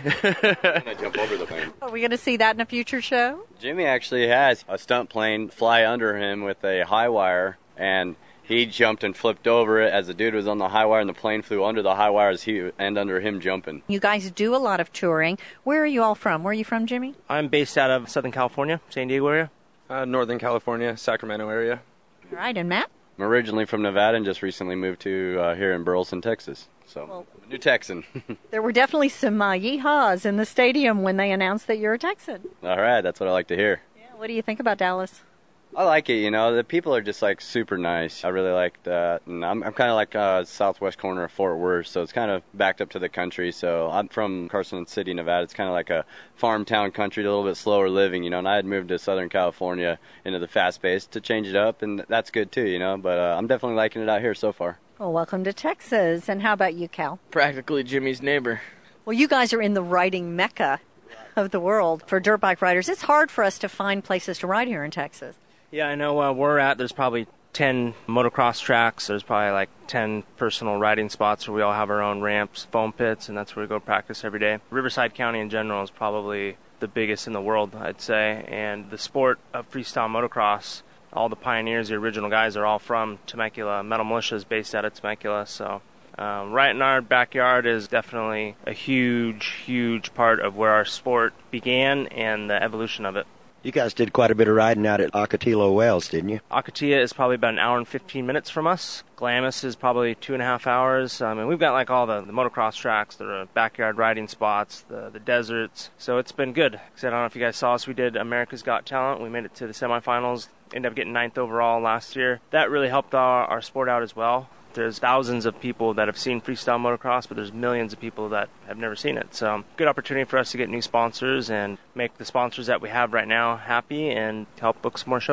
Speaker 14: I jump over the plane.
Speaker 6: Are we going to see that in a future show?
Speaker 14: Jimmy actually has a stunt plane fly under him with a high wire, and he jumped and flipped over it as the dude was on the high wire, and the plane flew under the high wire as he and under him jumping.
Speaker 6: You guys do a lot of touring. Where are you all from? Where are you from, Jimmy?
Speaker 12: I'm based out of Southern California, San Diego area.
Speaker 13: Uh, Northern California, Sacramento area.
Speaker 6: All right, and Matt?
Speaker 14: I'm originally from Nevada and just recently moved to uh, here in Burleson, Texas. So, well, New Texan.
Speaker 6: There were definitely some uh, yeehaws in the stadium when they announced that you're a Texan.
Speaker 14: All right, that's what I like to hear.
Speaker 6: Yeah, what do you think about Dallas?
Speaker 14: I like it, you know. The people are just, like, super nice. I really like that. And I'm, I'm kind of like uh, southwest corner of Fort Worth, so it's kind of backed up to the country. So I'm from Carson City, Nevada. It's kind of like a farm town country, a little bit slower living, you know. And I had moved to Southern California into the fast pace to change it up, and that's good, too, you know. But uh, I'm definitely liking it out here so far.
Speaker 6: Well, welcome to Texas. And how about you, Cal?
Speaker 11: Practically Jimmy's neighbor.
Speaker 6: Well, you guys are in the riding mecca of the world for dirt bike riders. It's hard for us to find places to ride here in Texas.
Speaker 12: Yeah, I know uh, we're at, there's probably ten motocross tracks. There's probably like ten personal riding spots where we all have our own ramps, foam pits, and that's where we go practice every day. Riverside County in general is probably the biggest in the world, I'd say. And the sport of freestyle motocross, all the pioneers, the original guys, are all from Temecula. Metal Militia is based out of Temecula, so um, right in our backyard is definitely a huge, huge part of where our sport began and the evolution of it.
Speaker 7: You guys did quite a bit of riding out at Ocotillo Wells, didn't you?
Speaker 12: Ocotillo is probably about an hour and fifteen minutes from us. Glamis is probably two and a half hours. I mean, we've got like all the, the motocross tracks, the backyard riding spots, the, the deserts. So it's been good. I don't know if you guys saw us. We did America's Got Talent. We made it to the semifinals. Ended up getting ninth overall last year. That really helped our, our sport out as well. There's thousands of people that have seen freestyle motocross, but there's millions of people that have never seen it. So good opportunity for us to get new sponsors and make the sponsors that we have right now happy and help book some more shows.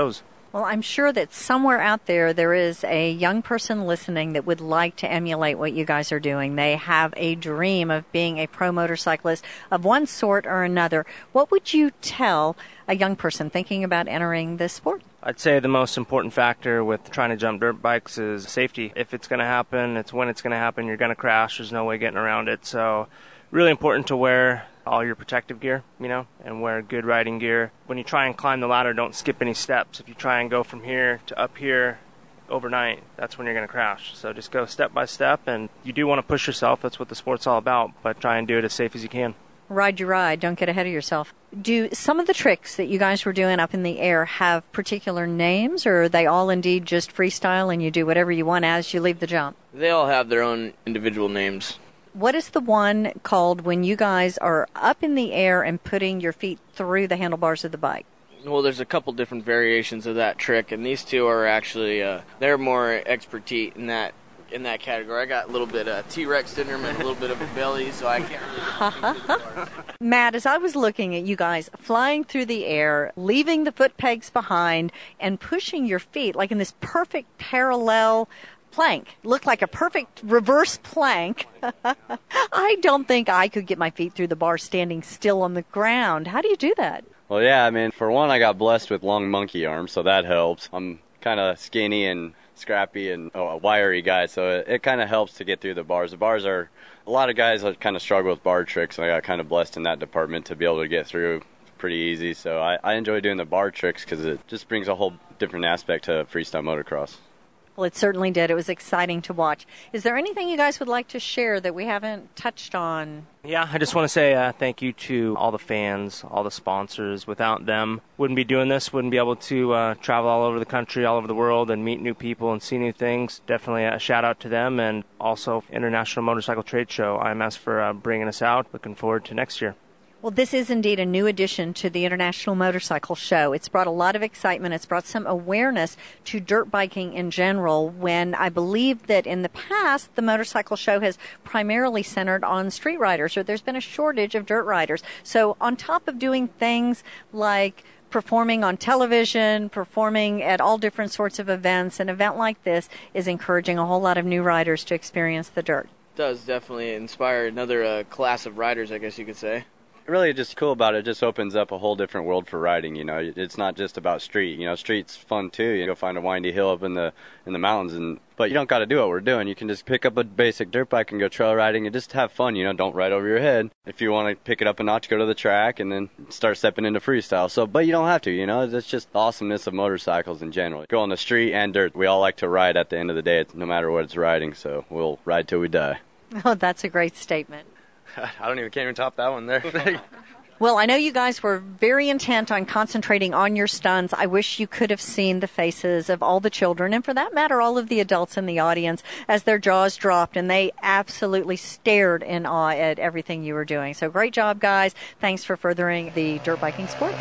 Speaker 6: Well, I'm sure that somewhere out there, there is a young person listening that would like to emulate what you guys are doing. They have a dream of being a pro motorcyclist of one sort or another. What would you tell a young person thinking about entering this sport?
Speaker 12: I'd say the most important factor with trying to jump dirt bikes is safety. If it's going to happen, it's when it's going to happen. You're going to crash. There's no way getting around it. So really important to wear all your protective gear, you know, and wear good riding gear. When you try and climb the ladder, don't skip any steps. If you try and go from here to up here overnight, that's when you're going to crash. So just go step by step, and you do want to push yourself. That's what the sport's all about, but try and do it as safe as you can.
Speaker 6: Ride your ride. Don't get ahead of yourself. Do some of the tricks that you guys were doing up in the air have particular names, or are they all indeed just freestyle and you do whatever you want as you leave the jump?
Speaker 11: They all have their own individual names.
Speaker 6: What is the one called when you guys are up in the air and putting your feet through the handlebars of the bike?
Speaker 11: Well, there's a couple different variations of that trick, and these two are actually, uh, they're more expertise in that in that category. I got a little bit of T-Rex syndrome and a little bit of a belly, so I can't really...
Speaker 6: Matt, as I was looking at you guys flying through the air, leaving the foot pegs behind, and pushing your feet like in this perfect parallel plank, looked like a perfect reverse plank. I don't think I could get my feet through the bar standing still on the ground. How do you do that?
Speaker 14: Well, yeah, I mean, for one, I got blessed with long monkey arms, so that helps. I'm kind of skinny and scrappy and oh, a wiry guy, so it, it kind of helps to get through the bars. The bars are, a lot of guys kind of struggle with bar tricks, and I got kind of blessed in that department to be able to get through pretty easy. So I, I enjoy doing the bar tricks because it just brings a whole different aspect to freestyle motocross.
Speaker 6: Well, it certainly did. It was exciting to watch. Is there anything you guys would like to share that we haven't touched on?
Speaker 12: Yeah, I just want to say uh, thank you to all the fans, all the sponsors. Without them, wouldn't be doing this, wouldn't be able to uh, travel all over the country, all over the world, and meet new people and see new things. Definitely a shout out to them, and also International Motorcycle Trade Show, I M S, for uh, bringing us out. Looking forward to next year.
Speaker 6: Well, this is indeed a new addition to the International Motorcycle Show. It's brought a lot of excitement. It's brought some awareness to dirt biking in general, when I believe that in the past, the motorcycle show has primarily centered on street riders, or there's been a shortage of dirt riders. So on top of doing things like performing on television, performing at all different sorts of events, an event like this is encouraging a whole lot of new riders to experience the dirt.
Speaker 11: It does definitely inspire another uh, class of riders, I guess you could say.
Speaker 14: Really just cool about it, it just opens up a whole different world for riding. You know, it's not just about street. You know, street's fun too. You go find a windy hill up in the in the mountains, and but you don't got to do what we're doing. You can just pick up a basic dirt bike and go trail riding and just have fun. You know, don't ride over your head. If you want to pick it up a notch, go to the track and then start stepping into freestyle. So, but you don't have to. You know, it's just the awesomeness of motorcycles in general. Go on the street and dirt. We all like to ride. At the end of the day, no matter what it's riding. So we'll ride till we die.
Speaker 6: Oh, that's a great statement.
Speaker 13: I don't even can't even top that one there.
Speaker 6: Well, I know you guys were very intent on concentrating on your stunts. I wish you could have seen the faces of all the children, and for that matter, all of the adults in the audience, as their jaws dropped and they absolutely stared in awe at everything you were doing. So great job, guys. Thanks for furthering the dirt biking sport.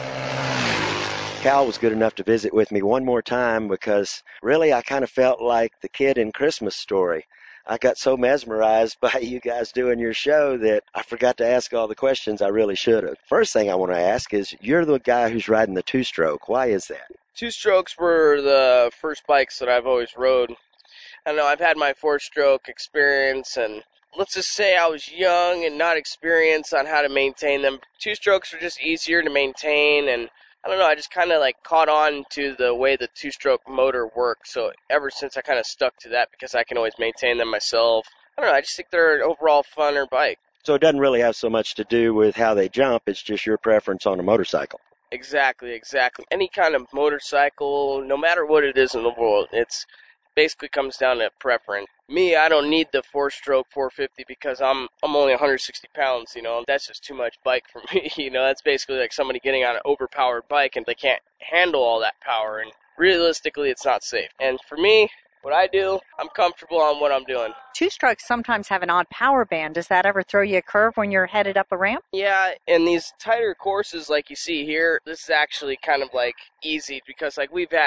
Speaker 7: Cal was good enough to visit with me one more time because really I kind of felt like the kid in Christmas Story. I got so mesmerized by you guys doing your show that I forgot to ask all the questions I really should have. First thing I want to ask is, you're the guy who's riding the two-stroke. Why is that?
Speaker 11: Two-strokes were the first bikes that I've always rode. I know I've had my four-stroke experience, and let's just say I was young and not experienced on how to maintain them. Two-strokes are just easier to maintain, and I don't know, I just kind of like caught on to the way the two-stroke motor works, so ever since I kind of stuck to that because I can always maintain them myself. I don't know, I just think they're an overall funner bike.
Speaker 7: So it doesn't really have so much to do with how they jump, it's just your preference on a motorcycle.
Speaker 11: Exactly, exactly. Any kind of motorcycle, no matter what it is in the world, it's basically comes down to preference. Me, I don't need the four-stroke four fifty because I'm I'm only one hundred sixty pounds, you know. That's just too much bike for me, you know. That's basically like somebody getting on an overpowered bike and they can't handle all that power, and realistically it's not safe. And for me, what I do, I'm comfortable on what I'm doing.
Speaker 6: Two-strokes sometimes have an odd power band. Does that ever throw you a curve when you're headed up a ramp?
Speaker 11: Yeah, in these tighter courses like you see here, this is actually kind of like easy because like we've had to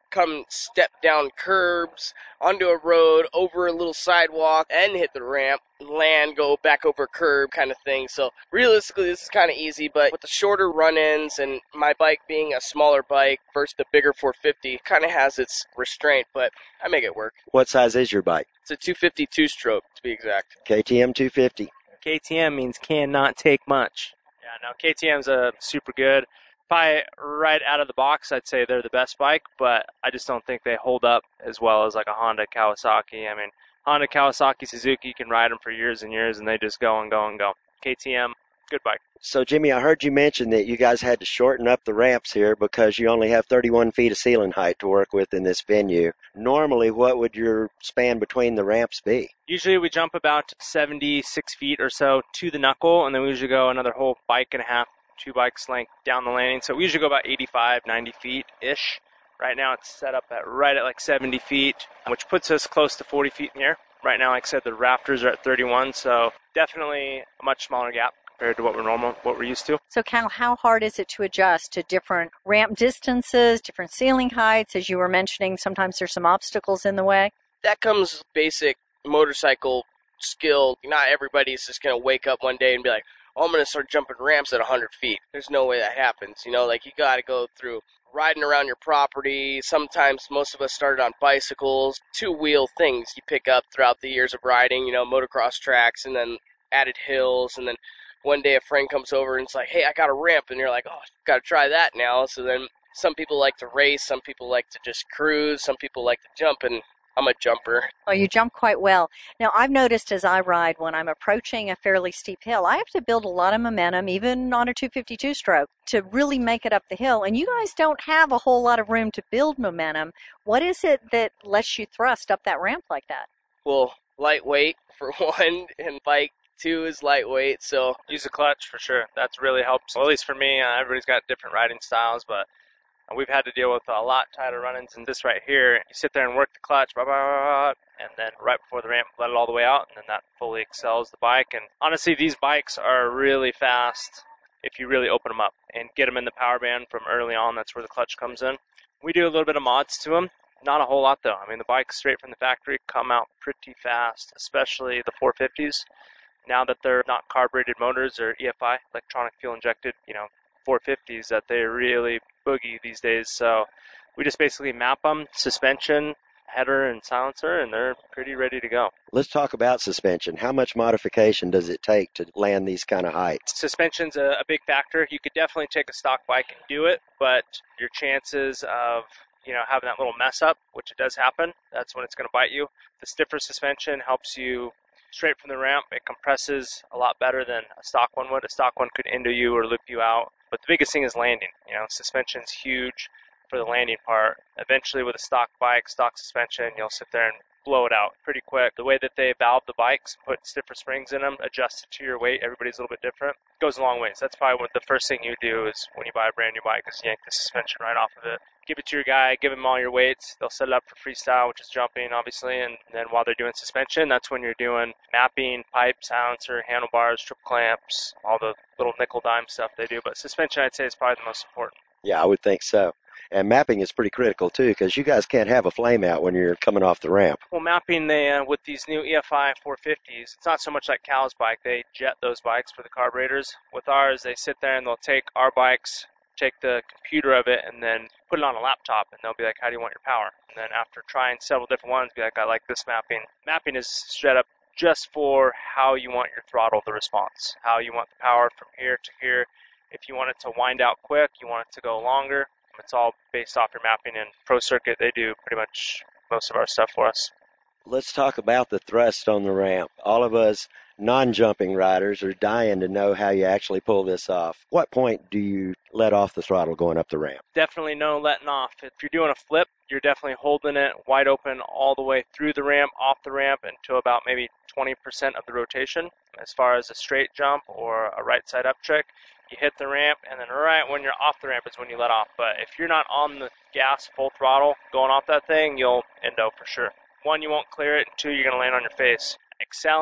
Speaker 15: come step down curbs, onto a road, over a little sidewalk, and hit the ramp, land, go back over a curb kind of thing. So realistically, this is kind of easy, but with the shorter run-ins and my bike being a smaller bike versus the bigger four fifty, kind of has its restraint, but I make it work.
Speaker 7: What size is your bike?
Speaker 15: It's a two fifty two-stroke, to be exact.
Speaker 7: K T M two fifty.
Speaker 12: K T M means cannot take much. Yeah, no, K T M's a super good. Probably right out of the box, I'd say they're the best bike, but I just don't think they hold up as well as like a Honda, Kawasaki. I mean, Honda, Kawasaki, Suzuki, you can ride them for years and years, and they just go and go and go. K T M, good bike.
Speaker 7: So, Jimmy, I heard you mention that you guys had to shorten up the ramps here because you only have thirty-one feet of ceiling height to work with in this venue. Normally, what would your span between the ramps be?
Speaker 12: Usually we jump about seventy-six feet or so to the knuckle, and then we usually go another whole bike and a half, two bikes length down the landing. So we usually go about eighty-five, ninety feet-ish. Right now it's set up at right at like seventy feet, which puts us close to forty feet in the air. Right now, like I said, the rafters are at thirty-one, so definitely a much smaller gap compared to what we're normal, what we're used to.
Speaker 6: So, Cal, how hard is it to adjust to different ramp distances, different ceiling heights? As you were mentioning, sometimes there's some obstacles in the way.
Speaker 15: That comes basic motorcycle skill. Not everybody's just going to wake up one day and be like, oh, I'm going to start jumping ramps at one hundred feet. There's no way that happens. You know, like you got to go through riding around your property. Sometimes most of us started on bicycles, two-wheel things you pick up throughout the years of riding, you know, motocross tracks and then added hills. And then one day a friend comes over and it's like, hey, I got a ramp. And you're like, oh, got to try that now. So then some people like to race. Some people like to just cruise. Some people like to jump. And I'm a jumper.
Speaker 6: Oh, you jump quite well. Now, I've noticed as I ride, when I'm approaching a fairly steep hill, I have to build a lot of momentum, even on a two fifty-two stroke, to really make it up the hill. And you guys don't have a whole lot of room to build momentum. What is it that lets you thrust up that ramp like that?
Speaker 15: Well, lightweight, for one, and bike two is lightweight, so...
Speaker 12: Use a clutch, for sure. That's really helps. Well, at least for me, uh, everybody's got different riding styles, but we've had to deal with a lot tighter run-ins than this right here. You sit there and work the clutch, blah, blah, blah, and then right before the ramp, let it all the way out, and then that fully excels the bike. And honestly, these bikes are really fast if you really open them up and get them in the power band from early on. That's where the clutch comes in. We do a little bit of mods to them. Not a whole lot, though. I mean, the bikes straight from the factory come out pretty fast, especially the four fifties. Now that they're not carbureted motors or E F I, electronic fuel injected, you know, four fifties, that they really boogie these days. So we just basically map them, suspension, header, and silencer, and they're pretty ready to go.
Speaker 7: Let's talk about suspension. How much modification does it take to land these kind of heights?
Speaker 12: Suspension's a, a big factor. You could definitely take a stock bike and do it, but your chances of, you know, having that little mess up, which it does happen, that's when it's going to bite you. The stiffer suspension helps you straight from the ramp. It compresses a lot better than a stock one would. A stock one could endo you or loop you out. But the biggest thing is landing. You know, suspension's huge for the landing part. Eventually with a stock bike, stock suspension, you'll sit there and blow it out pretty quick. The way that they valve the bikes, put stiffer springs in them, adjust it to your weight, everybody's a little bit different. It goes a long ways. That's probably what the first thing you do is when you buy a brand new bike is yank the suspension right off of it. Give it to your guy, give him all your weights. They'll set it up for freestyle, which is jumping, obviously. And then while they're doing suspension, that's when you're doing mapping, pipe, silencer, handlebars, trip clamps, all the little nickel dime stuff they do. But suspension, I'd say, is probably the most important.
Speaker 7: Yeah, I would think so. And mapping is pretty critical, too, because you guys can't have a flame out when you're coming off the ramp.
Speaker 12: Well, mapping, they, uh, with these new E F I four fifties, it's not so much like Cal's bike. They jet those bikes for the carburetors. With ours, they sit there and they'll take our bikes, take the computer of it, and then put it on a laptop, and they'll be like, how do you want your power? And then after trying several different ones, be like, I like this mapping. Mapping is set up just for how you want your throttle, the response, how you want the power from here to here. If you want it to wind out quick, you want it to go longer. It's all based off your mapping. And Pro Circuit, they do pretty much most of our stuff for us.
Speaker 7: Let's talk about the thrust on the ramp. All of us non-jumping riders are dying to know how you actually pull this off. What point do you let off the throttle going up the ramp?
Speaker 12: Definitely no letting off. If you're doing a flip, you're definitely holding it wide open all the way through the ramp, off the ramp, until about maybe twenty percent of the rotation. As far as a straight jump or a right side up trick, you hit the ramp, and then right when you're off the ramp is when you let off. But if you're not on the gas full throttle going off that thing, you'll endo for sure. One, you won't clear it, and two, you're going to land on your face. Excelling,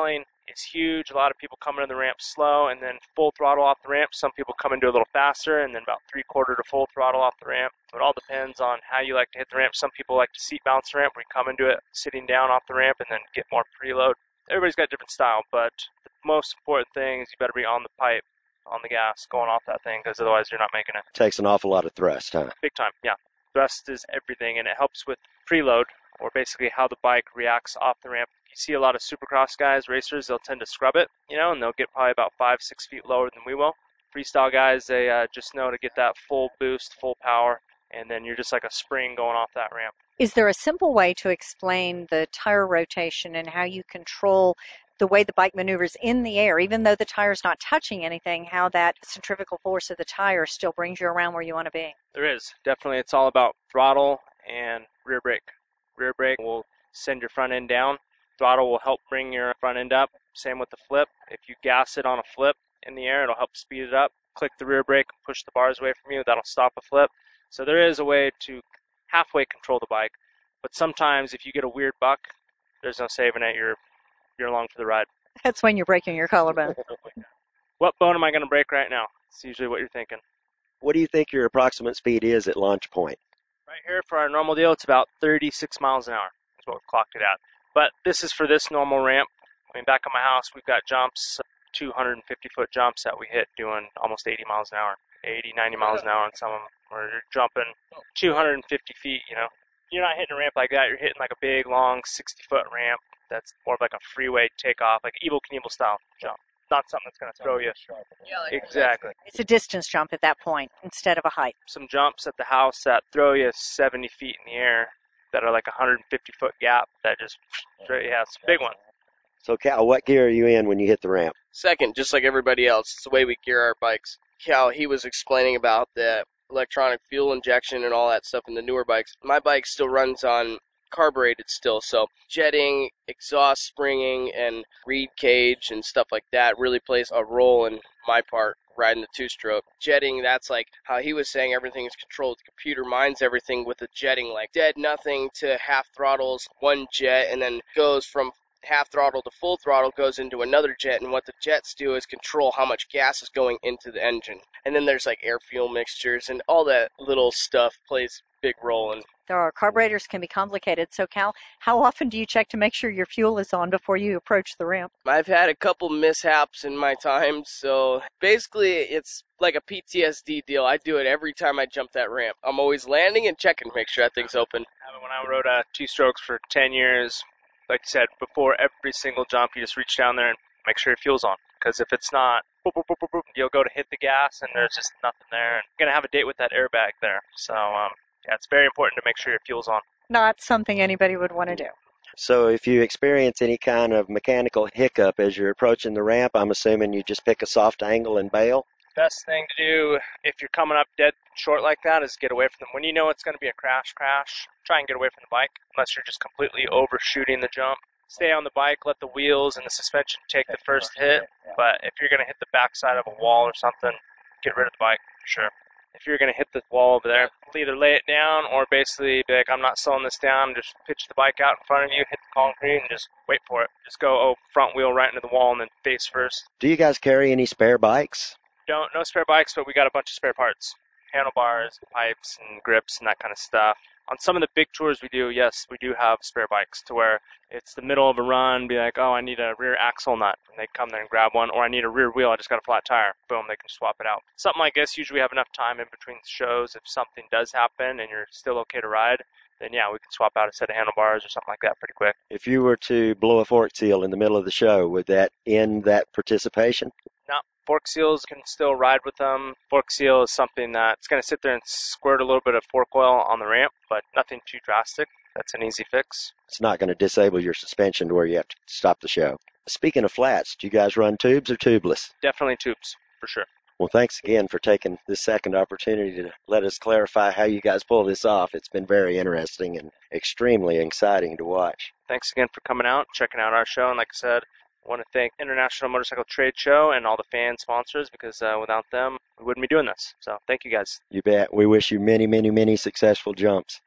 Speaker 12: is huge. A lot of people come into the ramp slow and then full throttle off the ramp. Some people come into a little faster and then about three quarter to full throttle off the ramp. So it all depends on how you like to hit the ramp. Some people like to seat bounce the ramp, where you come into it sitting down off the ramp and then get more preload. Everybody's got a different style, but the most important thing is you better be on the pipe, on the gas, going off that thing, because otherwise you're not making it.
Speaker 7: Takes an awful lot of thrust, huh?
Speaker 12: Big time, yeah. Thrust is everything, and it helps with preload, or basically how the bike reacts off the ramp. You see a lot of supercross guys, racers, they'll tend to scrub it, you know, and they'll get probably about five, six feet lower than we will. Freestyle guys, they uh, just know to get that full boost, full power, and then you're just like a spring going off that ramp.
Speaker 6: Is there a simple way to explain the tire rotation and how you control the way the bike maneuvers in the air, even though the tire's not touching anything, how that centrifugal force of the tire still brings you around where you want to be?
Speaker 12: There is. Definitely, it's all about throttle and rear brake. Rear brake will send your front end down. Throttle will help bring your front end up. Same with the flip. If you gas it on a flip in the air, it'll help speed it up. Click the rear brake, push the bars away from you. That'll stop a flip. So there is a way to halfway control the bike. But sometimes if you get a weird buck, there's no saving it. You're you're along for the ride.
Speaker 6: That's when you're breaking your collarbone.
Speaker 12: What bone am I going to break right now? It's usually what you're thinking.
Speaker 7: What do you think your approximate speed is at launch point?
Speaker 12: Right here for our normal deal, it's about thirty-six miles an hour is what we've clocked it at. But this is for this normal ramp. I mean, back at my house, we've got jumps, two hundred fifty foot jumps that we hit doing almost eighty miles an hour, eighty, ninety miles an hour on some of them, where you're jumping two hundred fifty feet, you know. You're not hitting a ramp like that. You're hitting like a big, long, sixty foot ramp that's more of like a freeway takeoff, like Evel Knievel style jump. Not something that's going to throw you. Yeah, like exactly.
Speaker 6: It's a distance jump at that point instead of a height.
Speaker 12: Some jumps at the house that throw you seventy feet in the air that are like a one hundred fifty foot gap that just, yeah, it's a big one.
Speaker 7: So, Cal, what gear are you in when you hit the ramp?
Speaker 15: Second, just like everybody else. It's the way we gear our bikes. Cal, he was explaining about the electronic fuel injection and all that stuff in the newer bikes. My bike still runs on carbureted still, so jetting, exhaust springing, and reed cage and stuff like that really plays a role in my part riding the two-stroke. Jetting, that's like how he was saying everything is controlled. The computer minds everything with the jetting, like dead nothing to half throttles, one jet, and then goes from half throttle to full throttle, goes into another jet, and what the jets do is control how much gas is going into the engine. And then there's like air fuel mixtures and all that little stuff plays a big role in.
Speaker 6: There are carburetors can be complicated. So, Cal, how often do you check to make sure your fuel is on before you approach the ramp?
Speaker 15: I've had a couple mishaps in my time, so basically it's like a P T S D deal. I do it every time I jump that ramp. I'm always landing and checking to make sure that thing's open.
Speaker 12: When I rode uh, two-strokes for ten years, like you said, before every single jump, you just reach down there and make sure your fuel's on. Because if it's not, boop, boop, boop, boop, boop, you'll go to hit the gas and there's just nothing there. And you're going to have a date with that airbag there. So, um, yeah, it's very important to make sure your fuel's on.
Speaker 6: Not something anybody would want to do.
Speaker 7: So if you experience any kind of mechanical hiccup as you're approaching the ramp, I'm assuming you just pick a soft angle and bail?
Speaker 12: Best thing to do if you're coming up dead short like that is get away from them. When you know it's going to be a crash crash, try and get away from the bike unless you're just completely overshooting the jump. Stay on the bike, let the wheels and the suspension take the first hit, but if you're going to hit the backside of a wall or something, get rid of the bike for sure. If you're going to hit the wall over there, either lay it down or basically be like, I'm not slowing this down, just pitch the bike out in front of you, hit the concrete, and just wait for it. Just go oh, front wheel right into the wall and then face first.
Speaker 7: Do you guys carry any spare bikes?
Speaker 12: Don't, no spare bikes, but we got a bunch of spare parts. Handlebars, pipes, and grips, and that kind of stuff. On some of the big tours we do, yes, we do have spare bikes to where it's the middle of a run, be like, oh, I need a rear axle nut. And they come there and grab one. Or I need a rear wheel, I just got a flat tire. Boom, they can swap it out. Something like this, usually we have enough time in between shows. If something does happen and you're still okay to ride, then yeah, we can swap out a set of handlebars or something like that pretty quick.
Speaker 7: If you were to blow a fork seal in the middle of the show, would that end that participation?
Speaker 12: No. Fork seals can still ride with them. Fork seal is something that's going to sit there and squirt a little bit of fork oil on the ramp, but nothing too drastic. That's an easy fix.
Speaker 7: It's not going to disable your suspension to where you have to stop the show. Speaking of flats, do you guys run tubes or tubeless?
Speaker 12: Definitely tubes, for sure.
Speaker 7: Well, thanks again for taking this second opportunity to let us clarify how you guys pull this off. It's been very interesting and extremely exciting to watch.
Speaker 12: Thanks again for coming out, checking out our show, and like I said, I want to thank International Motorcycle Trade Show and all the fan sponsors because uh, without them, we wouldn't be doing this. So thank you guys.
Speaker 7: You bet. We wish you many, many, many successful jumps.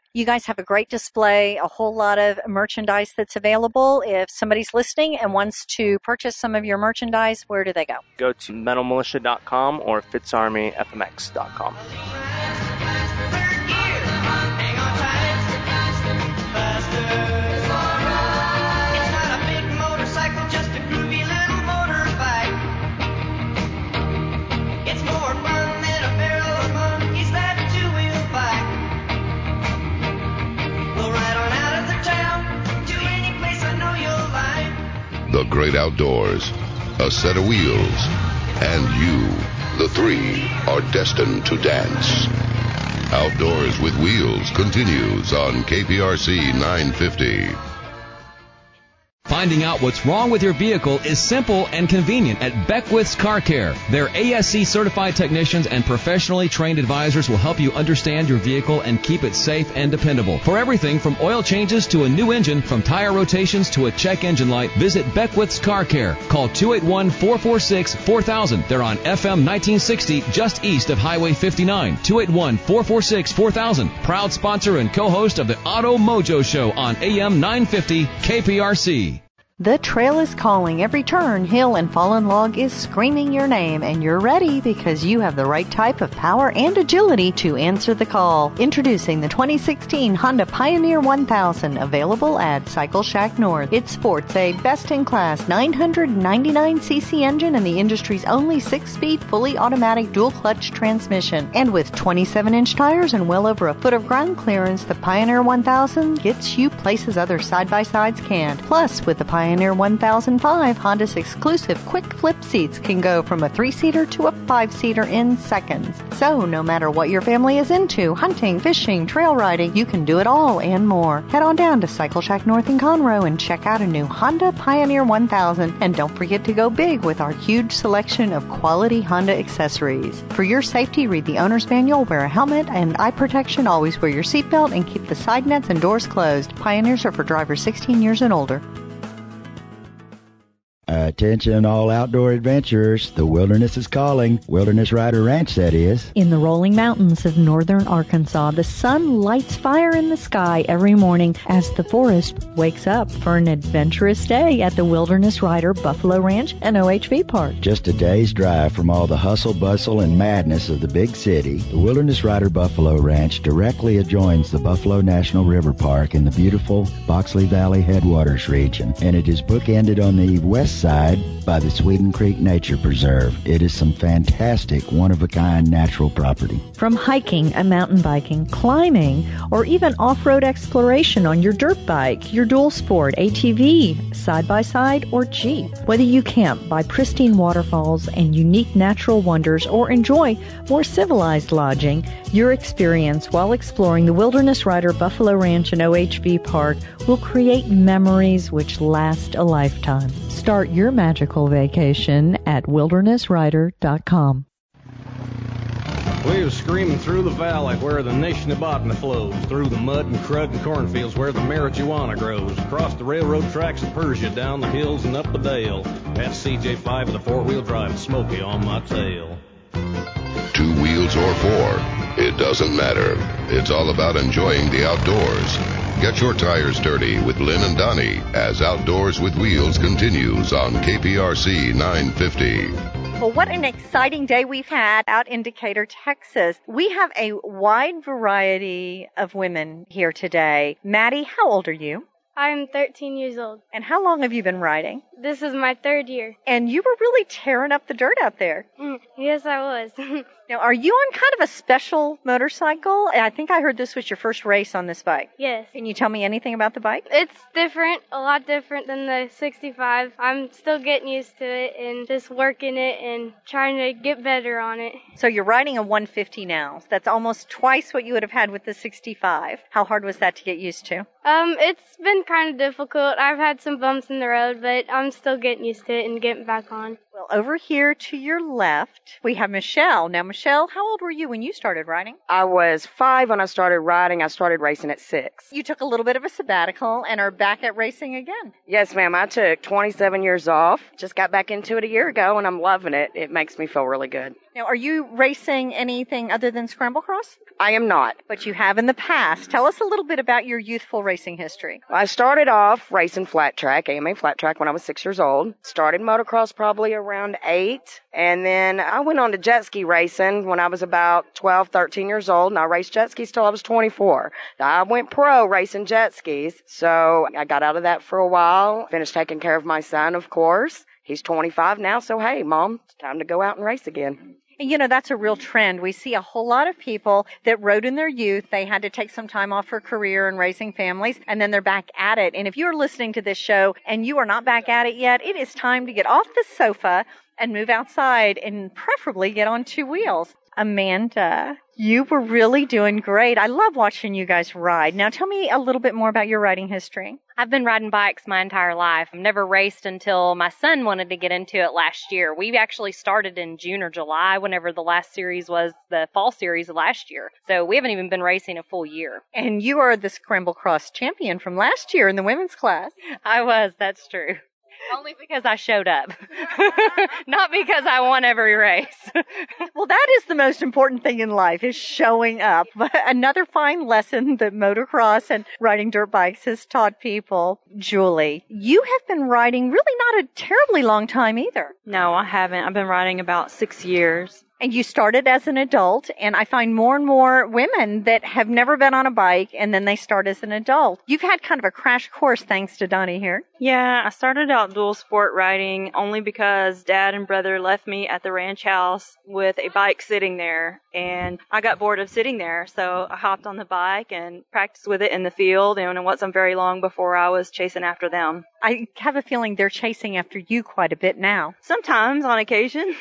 Speaker 6: You guys have a great display, a whole lot of merchandise that's available. If somebody's listening and wants to purchase some of your merchandise, where do they go?
Speaker 12: Go to metal militia dot com or fitzarmy f m x dot com.
Speaker 1: The great outdoors, a set of wheels, and you, the three, are destined to dance. Outdoors with Wheels continues on K P R C nine fifty.
Speaker 16: Finding out what's wrong with your vehicle is simple and convenient at Beckwith's Car Care. Their A S C certified technicians and professionally trained advisors will help you understand your vehicle and keep it safe and dependable. For everything from oil changes to a new engine, from tire rotations to a check engine light, visit Beckwith's Car Care. Call two eight one, four four six, four thousand. They're on F M nineteen sixty, just east of Highway fifty-nine. two eight one, four four six, four thousand. Proud sponsor and co-host of the Auto Mojo Show on A M nine fifty K P R C.
Speaker 3: The trail is calling. Every turn, hill, and fallen log is screaming your name, and you're ready because you have the right type of power and agility to answer the call. Introducing the twenty sixteen Honda Pioneer one thousand, available at Cycle Shack North. It sports a best-in-class nine hundred ninety-nine c c engine and the industry's only six-speed, fully automatic dual-clutch transmission. And with twenty-seven inch tires and well over a foot of ground clearance, the Pioneer one thousand gets you places other side-by-sides can't. Plus, with the Pioneer Pioneer one thousand five, Honda's exclusive quick flip seats can go from a three-seater to a five-seater in seconds. So, no matter what your family is into, hunting, fishing, trail riding, you can do it all and more. Head on down to Cycle Shack North in Conroe and check out a new Honda Pioneer one thousand. And don't forget to go big with our huge selection of quality Honda accessories. For your safety, read the owner's manual, wear a helmet and eye protection, always wear your seatbelt, and keep the side nets and doors closed. Pioneers are for drivers sixteen years and older.
Speaker 4: Attention all outdoor adventurers, the wilderness is calling. Wilderness Rider Ranch, that is.
Speaker 9: In the rolling mountains of northern Arkansas, the sun lights fire in the sky every morning as the forest wakes up for an adventurous day at the Wilderness Rider Buffalo Ranch and O H V Park.
Speaker 4: Just a day's drive from all the hustle, bustle, and madness of the big city, the Wilderness Rider Buffalo Ranch directly adjoins the Buffalo National River Park in the beautiful Boxley Valley Headwaters region, and it is bookended on the west side by the Sweden Creek Nature Preserve. It is some fantastic, one-of-a-kind natural property.
Speaker 9: From hiking and mountain biking, climbing, or even off-road exploration on your dirt bike, your dual sport, A T V, side-by-side, or Jeep. Whether you camp by pristine waterfalls and unique natural wonders or enjoy more civilized lodging, your experience while exploring the Wilderness Rider Buffalo Ranch and O H V Park will create memories which last a lifetime. Start your magical vacation at wilderness rider dot com.
Speaker 10: We was screaming through the valley where the Nishnabotna flows, through the mud and crud and cornfields where the marijuana grows, across the railroad tracks of Persia, down the hills and up the dale. That's C J five with a four-wheel drive, Smoky on my tail.
Speaker 1: Two wheels or four, it doesn't matter. It's all about enjoying the outdoors. Get your tires dirty with Lynn and Donnie as Outdoors with Wheels continues on K P R C nine fifty.
Speaker 6: Well, what an exciting day we've had out in Decatur, Texas. We have a wide variety of women here today. Maddie, how old are you?
Speaker 17: I'm thirteen years old.
Speaker 6: And how long have you been riding?
Speaker 17: This is my third year.
Speaker 6: And you were really tearing up the dirt out there.
Speaker 17: Mm, yes, I was.
Speaker 6: Now, are you on kind of a special motorcycle? I think I heard this was your first race on this bike.
Speaker 17: Yes.
Speaker 6: Can you tell me anything about the bike?
Speaker 17: It's different, a lot different than the sixty-five. I'm still getting used to it and just working it and trying to get better on it.
Speaker 6: So you're riding a one fifty now. That's almost twice what you would have had with the sixty-five. How hard was that to get used to?
Speaker 17: Um, it's been kind of difficult. I've had some bumps in the road, but I'm still getting used to it and getting back on.
Speaker 6: Well, over here to your left, we have Michelle. Now, Michelle, how old were you when you started riding?
Speaker 18: I was five when I started riding. I started racing at six.
Speaker 6: You took a little bit of a sabbatical and are back at racing again.
Speaker 18: Yes, ma'am. I took twenty-seven years off. Just got back into it a year ago, and I'm loving it. It makes me feel really good.
Speaker 6: Now, are you racing anything other than Scramble Cross?
Speaker 18: I am not.
Speaker 6: But you have in the past. Tell us a little bit about your youthful racing history.
Speaker 18: I started off racing flat track, A M A flat track, when I was six years old. Started motocross probably around eight. And then I went on to jet ski racing when I was about twelve, thirteen years old. And I raced jet skis till I was twenty-four. I went pro racing jet skis. So I got out of that for a while. Finished taking care of my son, of course. He's twenty-five now. So, hey, Mom, it's time to go out and race again.
Speaker 6: You know, that's a real trend. We see a whole lot of people that rode in their youth. They had to take some time off for career and raising families, and then they're back at it. And if you're listening to this show and you are not back at it yet, it is time to get off the sofa and move outside and preferably get on two wheels. Amanda, you were really doing great. I love watching you guys ride. Now tell me a little bit more about your riding history.
Speaker 19: I've been riding bikes my entire life. I've never raced until my son wanted to get into it last year. We actually started in June or July, whenever the last series was, the fall series of last year. So we haven't even been racing a full year.
Speaker 6: And you are the Scramble Cross champion from last year in the women's class.
Speaker 19: I was, that's true. Only because I showed up. Not because I won every race.
Speaker 6: Well, that is the most important thing in life, is showing up. But another fine lesson that motocross and riding dirt bikes has taught people. Julie, you have been riding really not a terribly long time either.
Speaker 20: No, I haven't. I've been riding about six years.
Speaker 6: And you started as an adult, and I find more and more women that have never been on a bike, and then they start as an adult. You've had kind of a crash course thanks to Donnie here.
Speaker 20: Yeah, I started out dual sport riding only because Dad and brother left me at the ranch house with a bike sitting there, and I got bored of sitting there, so I hopped on the bike and practiced with it in the field, and it wasn't very long before I was chasing after them.
Speaker 6: I have a feeling they're chasing after you quite a bit now.
Speaker 20: Sometimes, on occasion.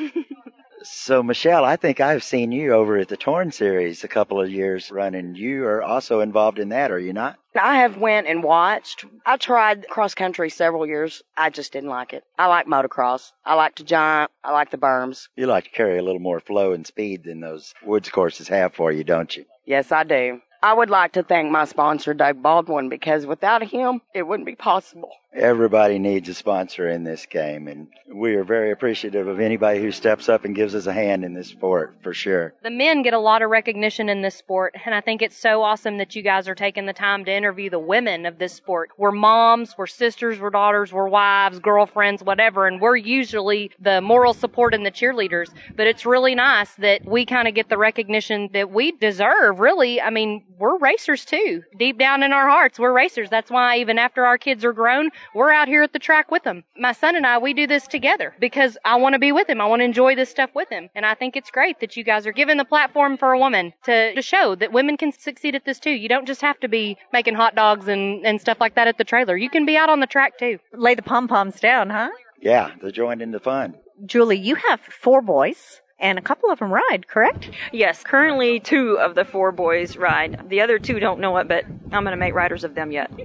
Speaker 7: So, Michelle, I think I've seen you over at the Torn Series a couple of years running. You are also involved in that, are you not?
Speaker 18: I have went and watched. I tried cross country several years. I just didn't like it. I like motocross. I like to jump. I like the berms.
Speaker 7: You like to carry a little more flow and speed than those woods courses have for you, don't you?
Speaker 18: Yes, I do. I would like to thank my sponsor, Doug Baldwin, because without him, it wouldn't be possible.
Speaker 7: Everybody needs a sponsor in this game, and we are very appreciative of anybody who steps up and gives us a hand in this sport, for sure.
Speaker 19: The men get a lot of recognition in this sport, and I think it's so awesome that you guys are taking the time to interview the women of this sport. We're moms, we're sisters, we're daughters, we're wives, girlfriends, whatever, and we're usually the moral support and the cheerleaders, but it's really nice that we kind of get the recognition that we deserve, really. I mean, we're racers too. Deep down in our hearts, we're racers. That's why even after our kids are grown, we're out here at the track with them. My son and I, we do this together because I want to be with him. I want to enjoy this stuff with him. And I think it's great that you guys are giving the platform for a woman to, to show that women can succeed at this too. You don't just have to be making hot dogs and, and stuff like that at the trailer. You can be out on the track too.
Speaker 6: Lay the pom-poms down, huh?
Speaker 7: Yeah, they're joined in the fun.
Speaker 6: Julie, you have four boys. And a couple of them ride, correct?
Speaker 20: Yes, currently two of the four boys ride. The other two don't know it, but I'm going to make riders of them yet.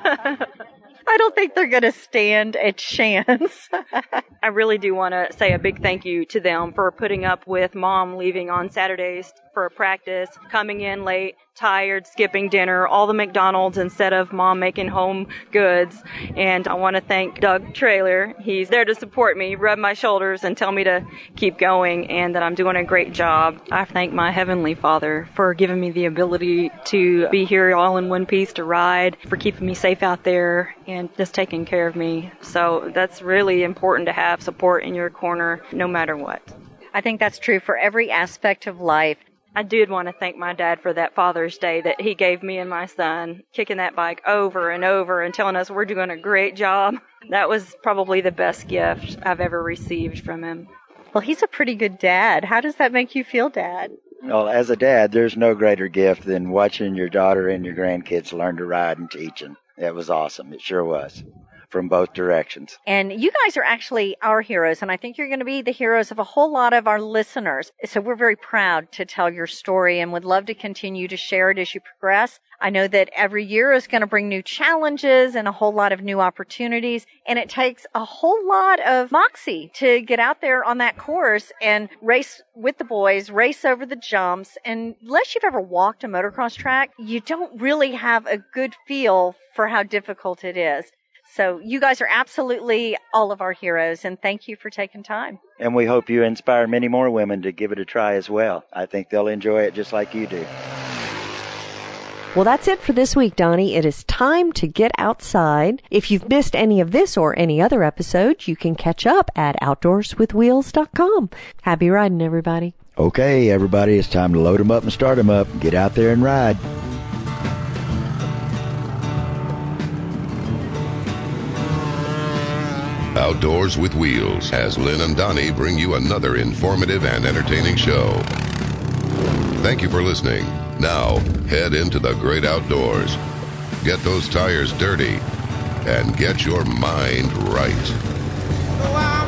Speaker 6: I don't think they're going to stand a chance.
Speaker 20: I really do want to say a big thank you to them for putting up with Mom leaving on Saturdays for a practice, coming in late, tired, skipping dinner, all the McDonald's instead of Mom making home goods. And I want to thank Doug Trailer. He's there to support me, rub my shoulders, and tell me to keep going and that I'm doing a great job. I thank my Heavenly Father for giving me the ability to be here all in one piece to ride, for keeping me safe out there and just taking care of me. So that's really important to have support in your corner no matter what.
Speaker 6: I think that's true for every aspect of life.
Speaker 20: I did want to thank my dad for that Father's Day that he gave me and my son, kicking that bike over and over and telling us we're doing a great job. That was probably the best gift I've ever received from him.
Speaker 6: Well, he's a pretty good dad. How does that make you feel, Dad?
Speaker 7: Well, as a dad, there's no greater gift than watching your daughter and your grandkids learn to ride and teaching. It was awesome. It sure was. From both directions.
Speaker 6: And you guys are actually our heroes, and I think you're going to be the heroes of a whole lot of our listeners. So we're very proud to tell your story and would love to continue to share it as you progress. I know that every year is going to bring new challenges and a whole lot of new opportunities, and it takes a whole lot of moxie to get out there on that course and race with the boys, race over the jumps. And unless you've ever walked a motocross track, you don't really have a good feel for how difficult it is. So you guys are absolutely all of our heroes, and thank you for taking time.
Speaker 7: And we hope you inspire many more women to give it a try as well. I think they'll enjoy it just like you do.
Speaker 21: Well, that's it for this week, Donnie. It is time to get outside. If you've missed any of this or any other episodes, you can catch up at outdoors with wheels dot com. Happy riding, everybody.
Speaker 4: Okay, everybody, it's time to load them up and start them up. Get out there and ride.
Speaker 1: Outdoors with Wheels, as Lynn and Donnie bring you another informative and entertaining show. Thank you for listening. Now, head into the great outdoors. Get those tires dirty and get your mind right.